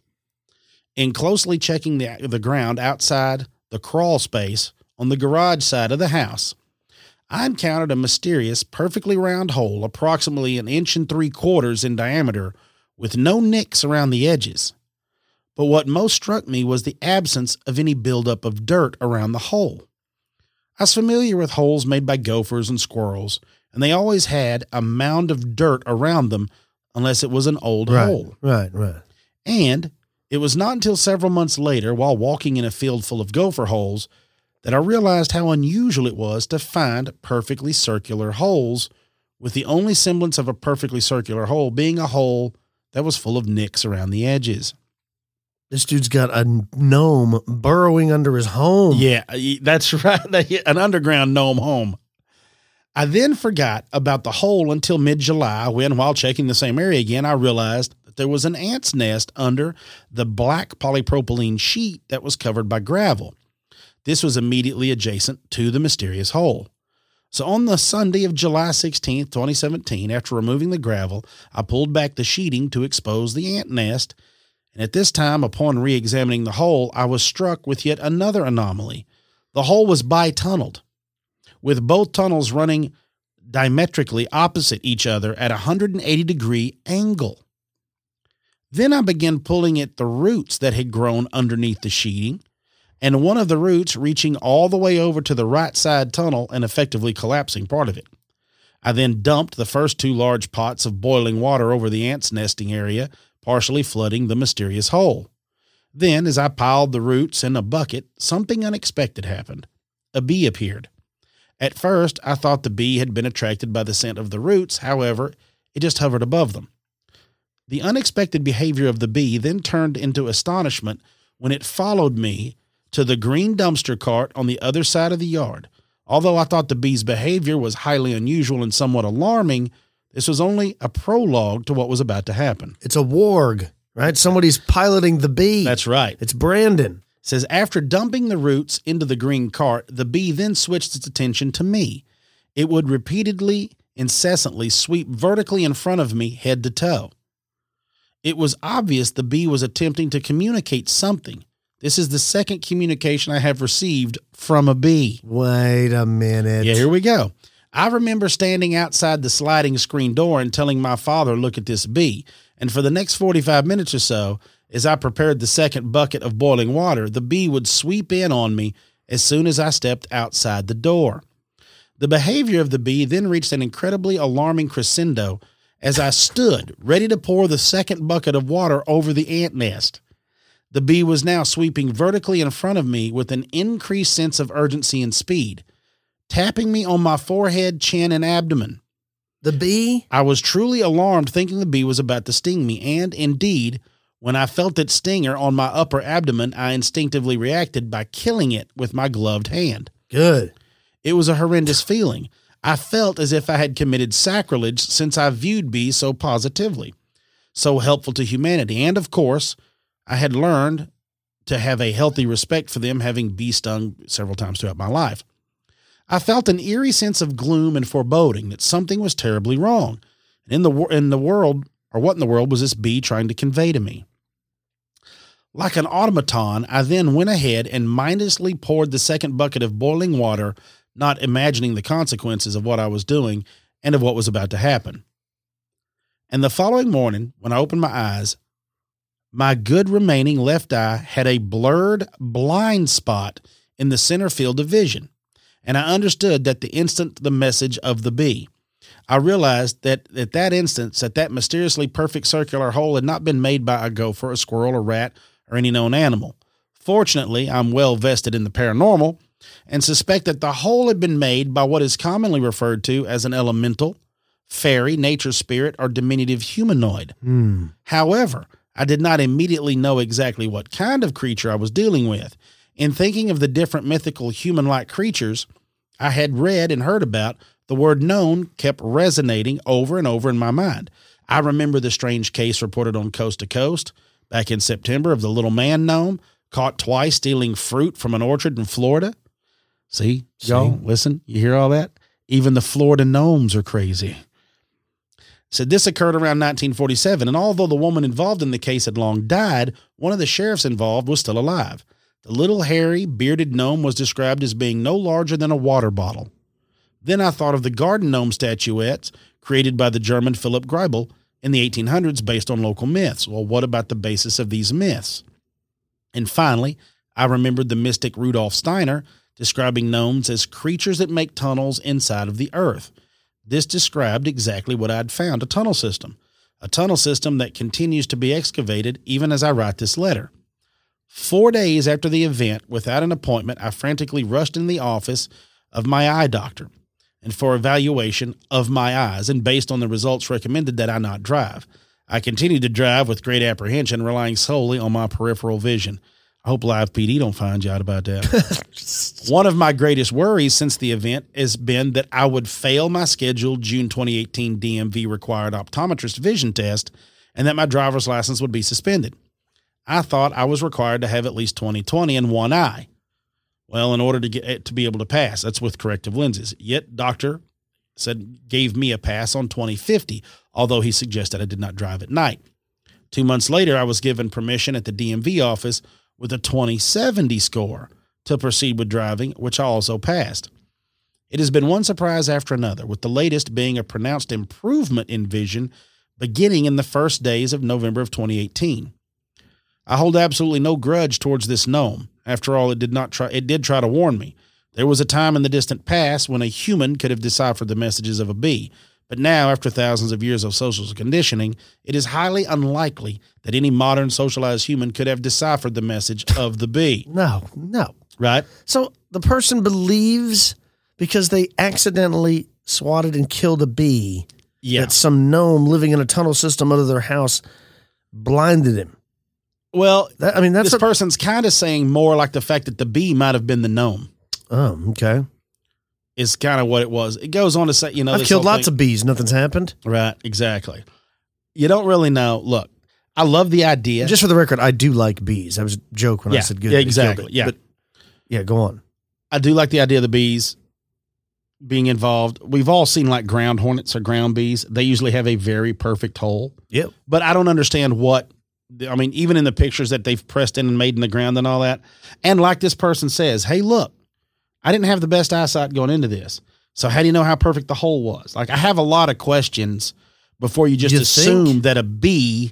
In closely checking the, the ground outside the crawl space on the garage side of the house, I encountered a mysterious, perfectly round hole approximately an inch and three quarters in diameter with no nicks around the edges. But what most struck me was the absence of any buildup of dirt around the hole. I was familiar with holes made by gophers and squirrels, and they always had a mound of dirt around them unless it was an old right, hole. Right, right. And it was not until several months later, while walking in a field full of gopher holes, that I realized how unusual it was to find perfectly circular holes, with the only semblance of a perfectly circular hole being a hole that was full of nicks around the edges. This dude's got a gnome burrowing under his home. Yeah, that's right. An underground gnome home. I then forgot about the hole until mid-July when, while checking the same area again, I realized that there was an ant's nest under the black polypropylene sheet that was covered by gravel. This was immediately adjacent to the mysterious hole. So on the Sunday of July sixteenth, twenty seventeen, after removing the gravel, I pulled back the sheeting to expose the ant nest. And at this time, upon re-examining the hole, I was struck with yet another anomaly. The hole was bi-tunneled, with both tunnels running diametrically opposite each other at a one hundred eighty degree angle. Then I began pulling at the roots that had grown underneath the sheeting, and one of the roots reaching all the way over to the right side tunnel and effectively collapsing part of it. I then dumped the first two large pots of boiling water over the ants' nesting area, partially flooding the mysterious hole. Then, as I piled the roots in a bucket, something unexpected happened. A bee appeared. At first, I thought the bee had been attracted by the scent of the roots. However, it just hovered above them. The unexpected behavior of the bee then turned into astonishment when it followed me to the green dumpster cart on the other side of the yard. Although I thought the bee's behavior was highly unusual and somewhat alarming, this was only a prologue to what was about to happen. It's a warg, right? Somebody's piloting the bee. That's right. It's Brandon. It says, after dumping the roots into the green cart, the bee then switched its attention to me. It would repeatedly, incessantly sweep vertically in front of me head to toe. It was obvious the bee was attempting to communicate something. This is the second communication I have received from a bee. Wait a minute. Yeah, here we go. I remember standing outside the sliding screen door and telling my father, look at this bee. And for the next forty-five minutes or so, as I prepared the second bucket of boiling water, the bee would sweep in on me as soon as I stepped outside the door. The behavior of the bee then reached an incredibly alarming crescendo as I stood ready to pour the second bucket of water over the ant nest. The bee was now sweeping vertically in front of me with an increased sense of urgency and speed, tapping me on my forehead, chin, and abdomen. The bee? I was truly alarmed, thinking the bee was about to sting me, and indeed, when I felt its stinger on my upper abdomen, I instinctively reacted by killing it with my gloved hand. Good. It was a horrendous feeling. I felt as if I had committed sacrilege since I viewed bees so positively, so helpful to humanity, and of course, I had learned to have a healthy respect for them, having bee stung several times throughout my life. I felt an eerie sense of gloom and foreboding that something was terribly wrong. And in the in the world, or what in the world was this bee trying to convey to me? Like an automaton, I then went ahead and mindlessly poured the second bucket of boiling water, not imagining the consequences of what I was doing and of what was about to happen. And the following morning, when I opened my eyes, my good remaining left eye had a blurred blind spot in the center field of vision. And I understood that the instant the message of the bee. I realized that at that instance, that that mysteriously perfect circular hole had not been made by a gopher, a squirrel, a rat, or any known animal. Fortunately, I'm well vested in the paranormal and suspect that the hole had been made by what is commonly referred to as an elemental, fairy, nature spirit, or diminutive humanoid. Hmm. However, I did not immediately know exactly what kind of creature I was dealing with. In thinking of the different mythical human-like creatures I had read and heard about, the word known kept resonating over and over in my mind. I remember the strange case reported on Coast to Coast back in September of the little man gnome caught twice stealing fruit from an orchard in Florida. See, y'all, listen, you hear all that? Even the Florida gnomes are crazy. Said this occurred around nineteen forty-seven, and although the woman involved in the case had long died, one of the sheriffs involved was still alive. The little hairy, bearded gnome was described as being no larger than a water bottle. Then I thought of the garden gnome statuettes created by the German Philipp Greibel in the eighteen hundreds based on local myths. Well, what about the basis of these myths? And finally, I remembered the mystic Rudolf Steiner describing gnomes as creatures that make tunnels inside of the earth. This described exactly what I'd found, a tunnel system, a tunnel system that continues to be excavated even as I write this letter. Four days after the event, without an appointment, I frantically rushed in the office of my eye doctor and for evaluation of my eyes, and based on the results recommended that I not drive. I continued to drive with great apprehension, relying solely on my peripheral vision. I hope Live P D don't find you out about that. One of my greatest worries since the event has been that I would fail my scheduled June twenty eighteen D M V required optometrist vision test and that my driver's license would be suspended. I thought I was required to have at least twenty twenty in one eye. Well, in order to get to be able to pass, that's with corrective lenses. Yet doctor said gave me a pass on twenty fifty, although he suggested I did not drive at night. Two months later, I was given permission at the D M V office with a twenty seventy score to proceed with driving, which I also passed. It has been one surprise after another, with the latest being a pronounced improvement in vision beginning in the first days of November of twenty eighteen. I hold absolutely no grudge towards this gnome. After all, it did not try, it did try to warn me. There was a time in the distant past when a human could have deciphered the messages of a bee, but now, after thousands of years of social conditioning, it is highly unlikely that any modern socialized human could have deciphered the message of the bee. No, no. Right? So the person believes because they accidentally swatted and killed a bee Yeah. that some gnome living in a tunnel system under their house blinded him. Well, That, I mean, that's this a, person's kind of saying more like the fact that the bee might have been the gnome oh, okay. is kind of what it was. It goes on to say, you know, I've killed lots of bees. Nothing's happened. of right, exactly. You don't really know. Look, I love the idea. Just for the record, I do like bees. I was joking when Yeah, I said good. yeah, that he killed exactly, it. yeah. But yeah, go on. I do like the idea of the bees. being involved. We've all seen like ground hornets or ground bees. They usually have a very perfect hole. Yep. But I don't understand what, I mean, even in the pictures that they've pressed in and made in the ground and all that. And like this person says, hey, look, I didn't have the best eyesight going into this. So how do you know how perfect the hole was? Like, I have a lot of questions before you just You assume think? that a bee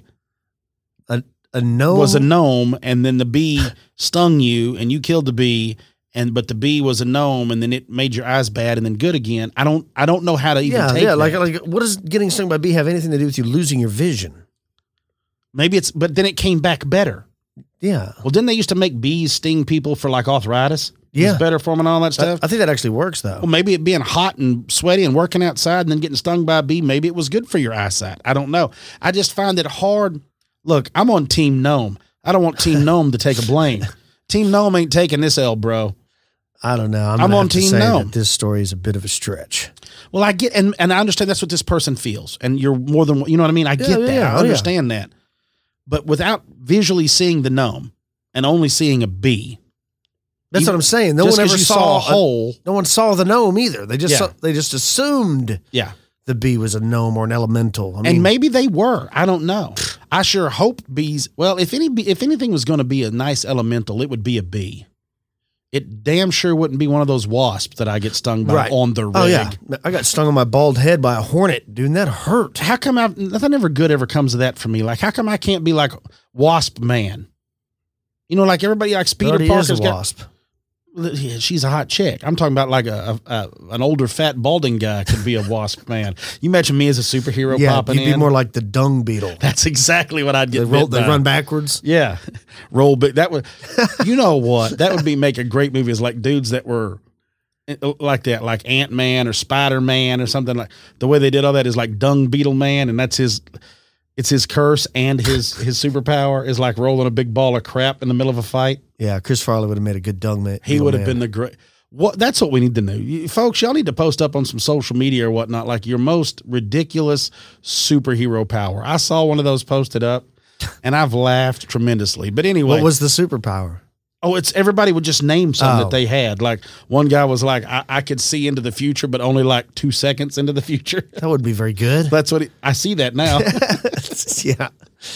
A, a gnome was a gnome and then the bee stung you and you killed the bee. And but the bee was a gnome, and then it made your eyes bad, and then good again. I don't, I don't know how to even Yeah, take yeah. that. Like, like, what does getting stung by a bee have anything to do with you losing your vision? Maybe it's, but then it came back better. Yeah, Well, didn't they used to make bees sting people for like arthritis? Yeah. It's better for them and all that I, stuff. I think that actually works though. Well, maybe it being hot and sweaty and working outside and then getting stung by a bee, maybe it was good for your eyesight. I don't know. I just find it hard. Look, I'm on Team Gnome. I don't want Team Gnome to take a blame. Team Gnome ain't taking this L, bro. I don't know. I'm, I'm gonna on have to Team say Gnome. that this story is a bit of a stretch. Well, I get, and, and I understand that's what this person feels. And you're more than, you know what I mean? I get yeah, that. yeah. I Oh, yeah. understand that. But without visually seeing the gnome and only seeing a bee. That's Even- what I'm saying. No just one 'cause ever you saw, a hole. No one saw the gnome either. They just Yeah. saw, they just assumed Yeah. the bee was a gnome or an elemental. I mean, And maybe they were. I don't know. I sure hope bees. Well, if any, if anything was going to be a nice elemental, it would be a bee. It damn sure wouldn't be one of those wasps that I get stung by right. on the rig. Oh yeah, I got stung on my bald head by a hornet, dude. And that hurt. How come I, nothing ever good ever comes of that for me? Like, how come I can't be like Wasp Man? You know, like everybody likes There Peter already is Parker's a got. wasp. Yeah, she's a hot chick. I'm talking about like a, a, a an older fat balding guy could be a wasp man. You imagine me as a superhero Yeah, popping you'd be in. more like the dung beetle. That's exactly what I'd get. They roll, bit they by. run backwards. Yeah, roll big. That would, you know what? That would be make a great movie. Is like dudes that were like that, like Ant Man or Spider Man or something like. The way they did all that is like Dung Beetle Man, and that's his. It's his curse and his his superpower is like rolling a big ball of crap in the middle of a fight. Yeah, Chris Farley would have made a good dung man. He would have been the great. What that's what we need to know, you, folks. Y'all need to post up on some social media or whatnot, like your most ridiculous superhero power. I saw one of those posted up, and I've laughed tremendously. But anyway, What was the superpower? oh, it's everybody would just name something Oh. that they had. Like one guy was like, I, I could see into the future, but only like two seconds into the future. That would be very good. That's what he, I see that now. yeah.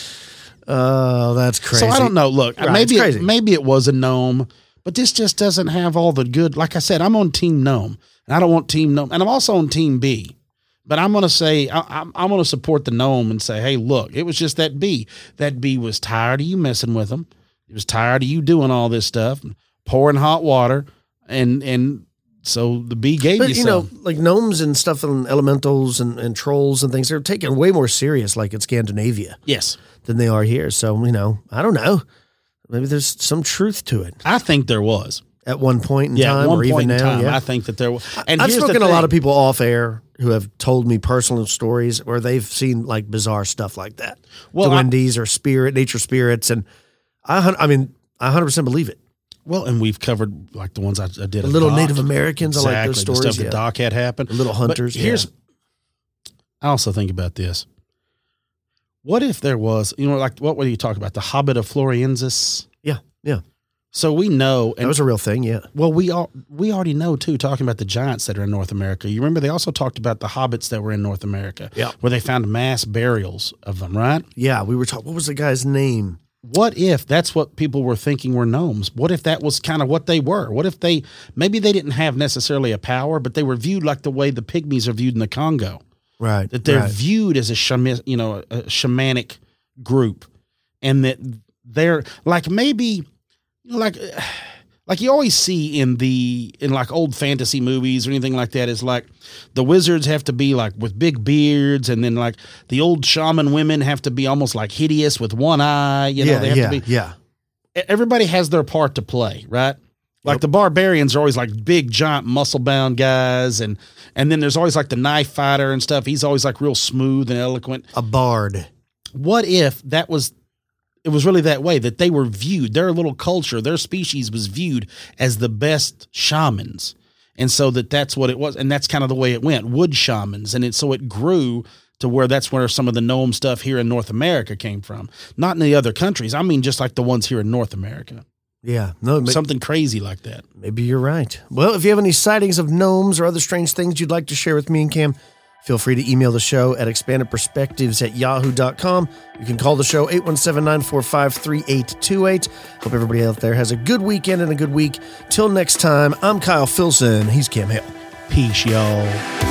Oh, that's crazy. So I don't know. Look, Right, maybe it's it, crazy. maybe it was a gnome, but this just doesn't have all the good. Like I said, I'm on Team Gnome, and I don't want Team Gnome, and I'm also on Team Bee. But I'm going to say I, I'm, I'm going to support the gnome and say, hey, look, it was just that bee. That bee was tired of you messing with him. He was tired of you doing all this stuff, and pouring hot water, and and so the bee gave But you, you some. know, like gnomes and stuff and elementals and, and trolls and things, they're taken way more serious, like in Scandinavia, Yes, than they are here. So you know, I don't know. Maybe there's some truth to it I think there was. at one point in Yeah, time, at one or point even in now. time, yeah. I think that there was. And I've here's the spoken to a lot thing. of people off air who have told me personal stories where they've seen like bizarre stuff like that. Well, the I- Wendy's or spirit, nature spirits, and I, hun- I mean, I one hundred percent believe it. Well, and we've covered like the ones I, I did. The at little Doc. Native Americans, I like those Exactly, stories. The stuff yeah. that Doc had happened. The little hunters. But here's, yeah. I also think about this. What if there was, you know, like what would you talk about? The Hobbit of Floriensis. yeah, yeah, So we know, that and was a real thing. Yeah, well, we all we already know too. Talking about the giants that are in North America. You remember they also talked about the hobbits that were in North America. Yeah. where they found mass burials of them. Right. yeah. We were talking. What was the guy's name? What if that's what people were thinking were gnomes? What if that was kind of what they were? What if they, maybe they didn't have necessarily a power, but they were viewed like the way the pygmies are viewed in the Congo, Right. that they're right. viewed as a shaman, you know, a shamanic group, and that they're like maybe, you know, like, like you always see in the, in like old fantasy movies or anything like that, is like the wizards have to be like with big beards, and then like the old shaman women have to be almost like hideous with one eye, you know, yeah, they have yeah, to be, yeah. everybody has their part to play, right? Like Yep. the barbarians are always like big, giant, muscle-bound guys, and and then there's always like the knife fighter and stuff. He's always like real smooth and eloquent. A bard. What if that was, it was really that way, that they were viewed, their little culture, their species was viewed as the best shamans, and so that that's what it was, and that's kind of the way it went, wood shamans, and it so it grew to where that's where some of the gnome stuff here in North America came from, not in the other countries. I mean, just like the ones here in North America. Yeah, no, may- something crazy like that. Maybe you're right. Well, if you have any sightings of gnomes or other strange things you'd like to share with me and Cam, feel free to email the show at expandedperspectives at yahoo dot com. You can call the show eight one seven, nine four five, three eight two eight. Hope everybody out there has a good weekend and a good week. Till next time, I'm Kyle Filson. He's Cam Hale. Peace, y'all.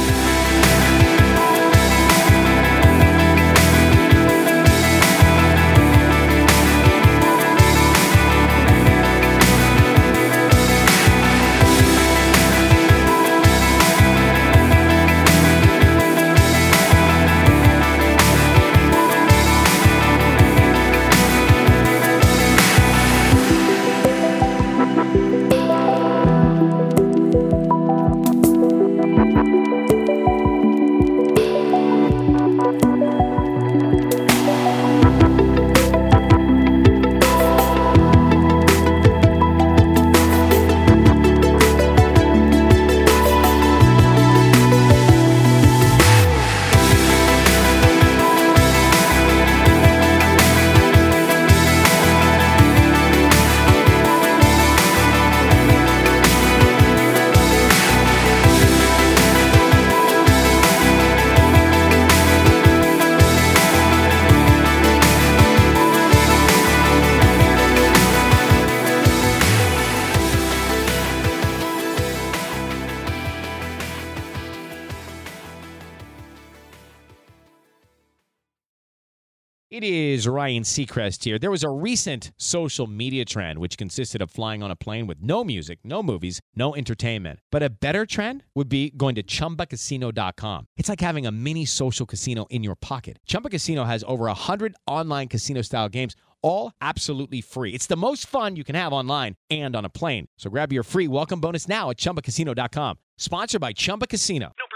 It is Ryan Seacrest here. There was a recent social media trend which consisted of flying on a plane with no music, no movies, no entertainment. But a better trend would be going to Chumba Casino dot com. It's like having a mini social casino in your pocket. Chumba Casino has over one hundred online casino-style games, all absolutely free. It's the most fun you can have online and on a plane. So grab your free welcome bonus now at Chumba Casino dot com. Sponsored by Chumba Casino. No